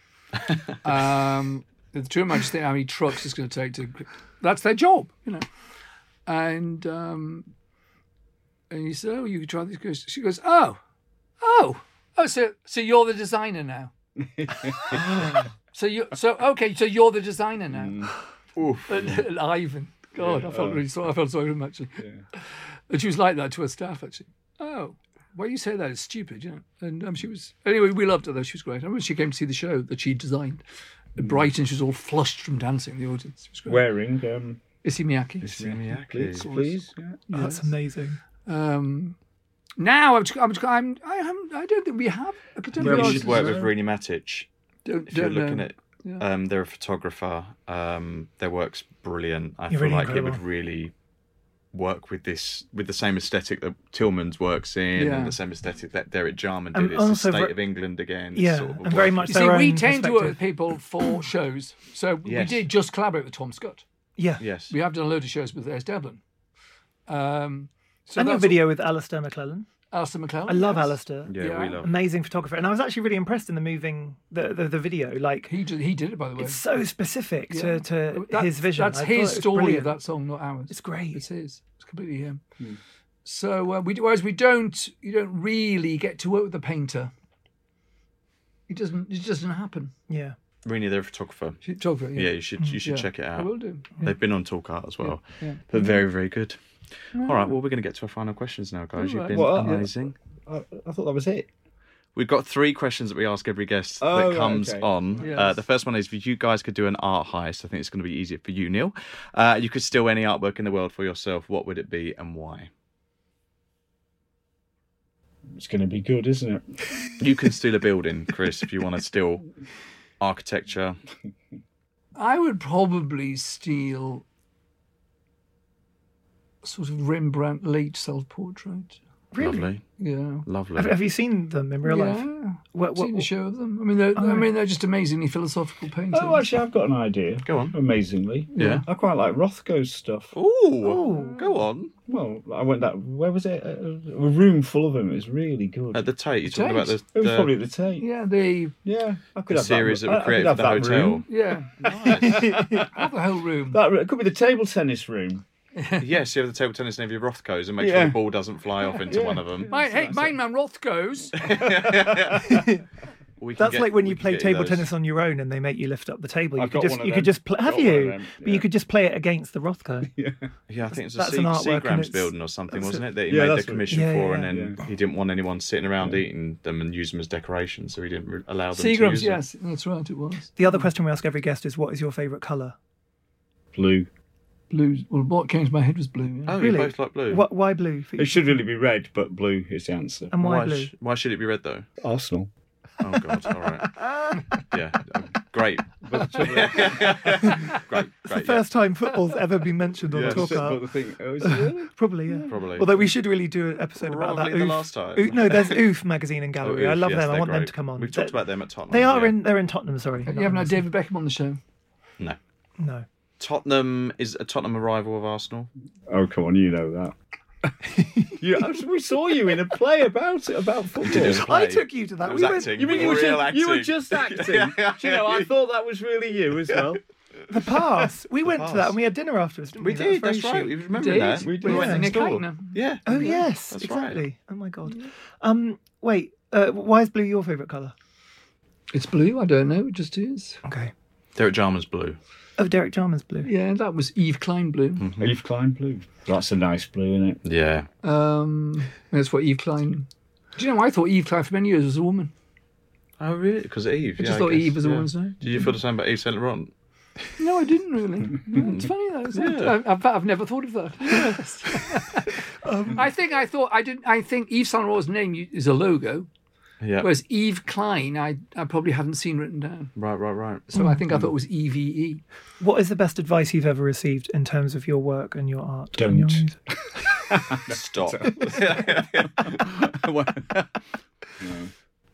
um, the tour manager's thinking how many trucks it's going to take to. That's their job, you know. And um, and he said, "Oh, you could try this." She goes- She goes, "Oh, oh, oh, so so you're the designer now." so you so okay, so you're the designer now. Oof. And, and Ivan, God, I felt really sorry. I felt sorry for him actually. And she was like that to her staff actually. Oh, why you say that? It's stupid, you know. And um, she was anyway. We loved her though. She was great. I remember she came to see the show that she designed at Brighton. She was all flushed from dancing in the audience. It was great. Wearing um, Issey Miyake. please, please. Yeah. Oh, that's amazing. Um, now I'm, I'm, I'm, I haven't, I don't think we have a contemporary You artist. should work with Rini Matic. Don't, If you're don't looking know. at, Yeah. um, they're a photographer. Um, their work's brilliant. I You're feel really like it incredible. would really work with this, with the same aesthetic that Tillman's works in, Yeah. and the same aesthetic that Derek Jarman And did. It's the also state ver- of England again. Yeah, sort of a and very work- much You their see, we own tend to work with perspective. people for shows. So we Yes. did just collaborate with Tom Scott. Yeah. Yes. We have done a load of shows with Les Devlin. Um, so And your that's video with Alistair McClellan. Alistair McClellan. I love yes. Alistair. Yeah, Yeah. we love. Amazing photographer. And I was actually really impressed in the moving, the the, the video. Like, He did, he did it, by the way. it's so specific Yeah. to, to That- his vision. That's I thought his it was story brilliant. of that song, not ours. It's great. It's his. It's completely him. So uh, we do, whereas we don't, you don't really get to work with the painter. It doesn't. It doesn't happen. Yeah. Rini, they're a photographer. Photographer, Yeah, you should you should Yeah, check it I out. will do. They've been on Talk Art as well, yeah. but very very good. All right, well we're going to get to our final questions now, guys. You've All right. been Well, uh, amazing. I, I thought that was it. We've got three questions that we ask every guest Oh, that right, comes okay. on. Yes. Uh, the first one is if you guys could do an art heist, I think it's going to be easier for you, Neil. Uh, you could steal any artwork in the world for yourself. What would it be and why? It's going to be good, isn't it? You can steal a building, Chris, if you want to steal architecture. I would probably steal sort of Rembrandt late self-portrait. Really? Lovely. Yeah. Lovely. Have, have you seen them in real life? Yeah. What, I've what, seen a show of them. I mean, they're, Oh, I mean, they're just amazingly philosophical paintings. Oh, actually, I've got an idea. Go on. Amazingly. Yeah. I quite like Rothko's stuff. Ooh, go on. Well, I went that. Where was it? A, a room full of them. It was really good. At the Tate, you're talking Tate? about the, it was the, probably the Tate. Yeah, they. Yeah, I could the have series that, that were I- I created could for the have that hotel. room. Yeah. Nice. Have the whole room. That it could be the table tennis room. Yes, you have the table tennis and you have your Rothkos and make Yeah. sure the ball doesn't fly off into Yeah. one of them. My, hey, mine man Rothko's. We can That's get- like when we you can play get table those. tennis on your own and they make you lift up the table. You I've could got just one of you them. could just play. Have Got one of you? them, But you yeah. could just play it against the Rothko. Yeah. Yeah, I think it's a That's Sea- an artwork and Seagram's it's- building or something, wasn't it? That he Yeah, made that's the what- commission Yeah, for, yeah, and then yeah. he didn't want anyone sitting around eating them and use them as decoration, so he didn't re- allow them to Seagram's, use them. yes, that's right, it was. The other question we ask every guest is, what is your favourite colour? Blue. Blue. Well, what came to my head was blue. Yeah. Oh, Really? you both like blue. What? Why blue? For you? It should really be red, but blue is the answer. And why, why, blue? sh- why should it be red though? Arsenal. Oh God! All right. Yeah. um, Great. But the great. It's the Great. first time football's ever been mentioned on Yeah. Talk but Art. the thing, oh, is it really? Probably, yeah. Probably. Although we should really do an episode about that. Probably the Oof. last time. Oof- no, there's Oof magazine and gallery. Oh, I Oof, love yes, them. I they're want them great. to come on. We've They're- talked about them at Tottenham. They are yeah. in. They're in Tottenham. Sorry. You haven't had David Beckham on the show? No. No. Tottenham is a Tottenham a rival of Arsenal. Oh, come on, you know that. you, we saw you in a play about it, about football. did it. I Play. took you to that. It was We went- acting. You mean you were, Real just, acting. you were just acting? Do you know, I thought that was really you as well. The pass. We went to that pass. and we had dinner afterwards. Didn't we, We That was did. That's very right. chic. We remember Did? that. We We did. went Yeah. to Nick Next door. Hackney. Yeah. Oh yes, That's exactly. right. Oh my god. Um, wait. Uh, why is blue your favourite colour? It's blue, I don't know, it just is. Okay. Derek Jarman's blue. Oh, Derek Jarman's blue. Yeah, that was Eve Klein blue. Eve Klein blue. That's a nice blue, isn't it? Yeah. Um, that's what Eve Klein. Do you know? I thought Eve Klein for many years was a woman. Oh really? Because of Eve. I yeah, just thought guess, Eve was a yeah. woman's name. Did you feel the same about Eve Saint Laurent? No, I didn't really. No, it's funny though. Isn't it? Yeah. I've, I've never thought of that. Yes. I think I thought I didn't. I think Eve Saint Laurent's name is a logo, Yeah. whereas Eve Klein, I I probably hadn't seen written down. Right. Right. Right. So I think I thought it was E V E. What is the best advice you've ever received in terms of your work and your art? and your Don't. music? Stop. No.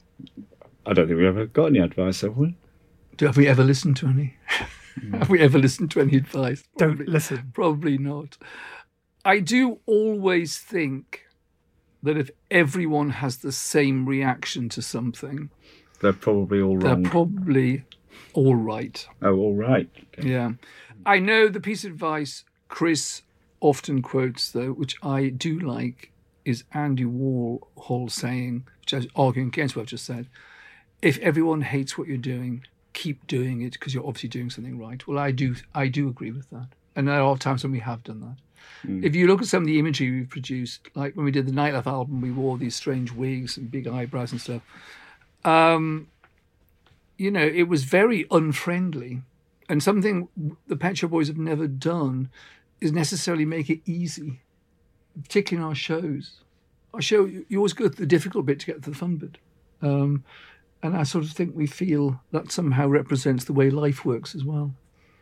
I don't think we ever got any advice, have we? Do, have we ever listened to any? have we ever listened to any advice? Don't Probably- listen. Probably not. I do always think that if everyone has the same reaction to something, They're probably all they're wrong. probably all right. oh, all right. Okay. Yeah. I know the piece of advice Chris often quotes, though, which I do like, is Andy Warhol saying, which I was arguing against what I've just said, if everyone hates what you're doing, keep doing it because you're obviously doing something right. Well, I do I do agree with that. And there are times when we have done that. If you look at some of the imagery we've produced, like when we did the Nightlife album, we wore these strange wigs and big eyebrows and stuff. Um, you know, it was very unfriendly. And something the Pet Shop Boys have never done is necessarily make it easy, particularly in our shows. Our show, you always go to the difficult bit to get to the fun bit. Um, and I sort of think we feel that somehow represents the way life works as well.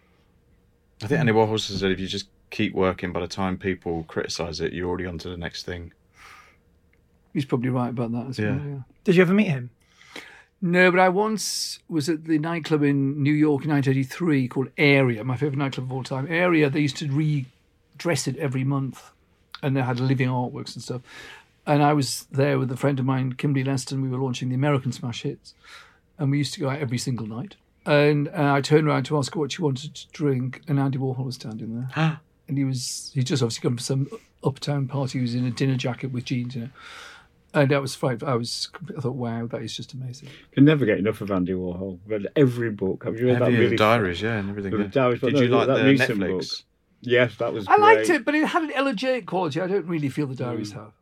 I think Andy Warhol said if you just keep working, by the time people criticise it, you're already on to the next thing. He's probably right about that as Yeah. well, yeah. Did you ever meet him? No, but I once was at the nightclub in New York in nineteen eighty-three called Area, my favourite nightclub of all time. Area, they used to redress it every month, and they had living artworks and stuff. And I was there with a friend of mine, Kimberly Leston. We were launching the American Smash Hits, and we used to go out every single night. And uh, I turned around to ask her what she wanted to drink, and Andy Warhol was standing there. And he was, he just obviously come from some uptown party. He was in a dinner jacket with jeans, you know. And that was fine. I was, I thought, wow, that is just amazing. Can never get enough of Andy Warhol. Read every book. Have you read Have that you? really? The diaries, yeah, and everything. The Yeah. diaries, but Did no, you like that the recent Netflix? book. Yes, that was I great. liked it, but it had an elegiac quality I don't really feel the diaries have.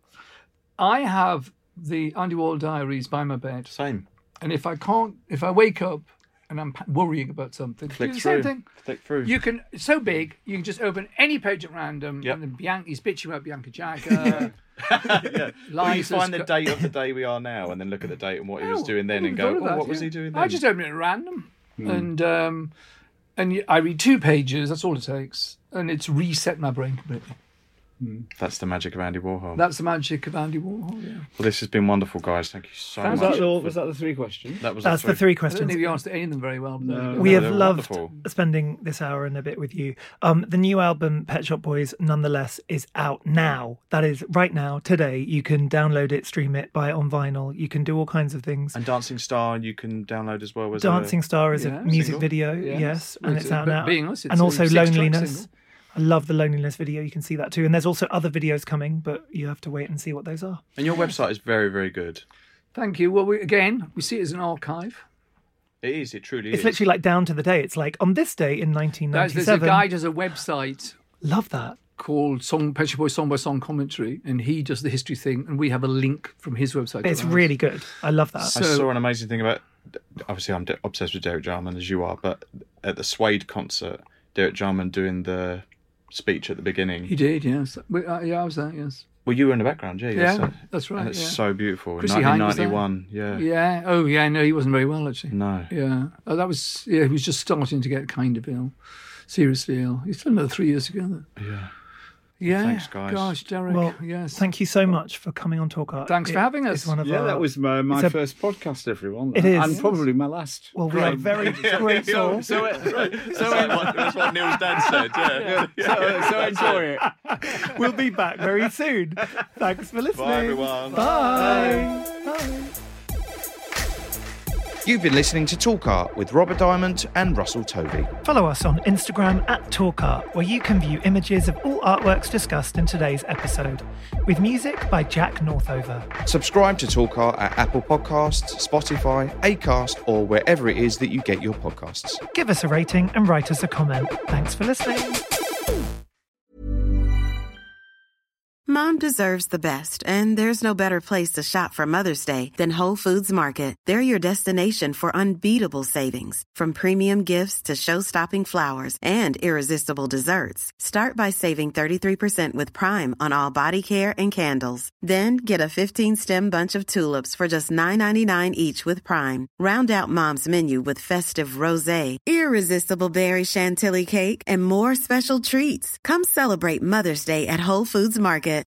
I have the Andy Warhol diaries by my bed, Same. and if I can't, if I wake up and I'm pa- worrying about something, Click do the through. same thing. Click through. You can, it's so big, you can just open any page at random, Yep. and then Bianca's bitching about Bianca Jagger. yeah. Well, you Liza's find the co- date of the day we are now, and then look at the date and what he was Oh, doing then, I and hadn't go, thought of oh, that, what was yeah. he doing then? I just open it at random, and um, and y- I read two pages. That's all it takes, and it's reset my brain completely. That's the magic of Andy Warhol. That's the magic of Andy Warhol, yeah. Well, this has been wonderful, guys. Thank you so Thank much. Was that, all, for- was that the three questions? That was That's the the three I don't questions. think you answered any of them very well. But there you go. We No, have they're loved wonderful. spending this hour and a bit with you. Um, the new album, Pet Shop Boys, nonetheless, is out now. That is right now, today. You can download it, stream it, buy it on vinyl. You can do all kinds of things. And Dancing Star, you can download as well as Dancing Star is Yeah. a music Single? video, Yeah. yes, Well, and it's it's a- out but now. being honest, it's and a also six-track Loneliness. single. I love the Loneliness video. You can see that too. And there's also other videos coming, but you have to wait and see what those are. And your website is very, very good. Thank you. Well, we, again, we see it as an archive. It is. It truly It's is. literally like down to the day. It's like on this day in nineteen There's, there's a ninety-seven. guy does a website Love that. called Song Pet Shop Boys Song by Song Commentary, and he does the history thing, and we have a link from his website. to It's ours. really good. I love that. I So- saw an amazing thing about. Obviously, I'm de- obsessed with Derek Jarman as you are, but at the Suede concert, Derek Jarman doing the speech at the beginning. He did, yes. We, uh, yeah, I was there, yes. Well, you were in the background, yeah. Yeah, so- that's right. And it's yeah. so beautiful. Chrissy In Hynde was there. nineteen ninety-one, yeah. Yeah. Oh, yeah. No, he wasn't very well actually. No. Yeah. Oh, that was. Yeah, he was just starting to get kind of ill, seriously ill. He's still another three years together. Yeah. Yeah. Thanks, guys. Gosh, Derek. Well, yes. Thank you so much for coming on Talk Art. Thanks for It having us. is one of Yeah, our- that was my, my it's a- first podcast, everyone. It is. And probably my last. Well, we are very grateful. So, it, so that's, what, that's what Neil's dad said, yeah. so, so enjoy it. We'll be back very soon. Thanks for listening. Bye, everyone. Bye. Bye. You've been listening to Talk Art with Robert Diamond and Russell Tovey. Follow us on Instagram at Talk Art, where you can view images of all artworks discussed in today's episode, with music by Jack Northover. Subscribe to Talk Art at Apple Podcasts, Spotify, Acast, or wherever it is that you get your podcasts. Give us a rating and write us a comment. Thanks for listening. Mom deserves the best, and there's no better place to shop for Mother's Day than Whole Foods Market. They're your destination for unbeatable savings, from premium gifts to show-stopping flowers and irresistible desserts. Start by saving thirty-three percent with Prime on all body care and candles. Then get a fifteen-stem bunch of tulips for just nine ninety-nine each with Prime. Round out Mom's menu with festive rosé, irresistible berry chantilly cake, and more special treats. Come celebrate Mother's Day at Whole Foods Market.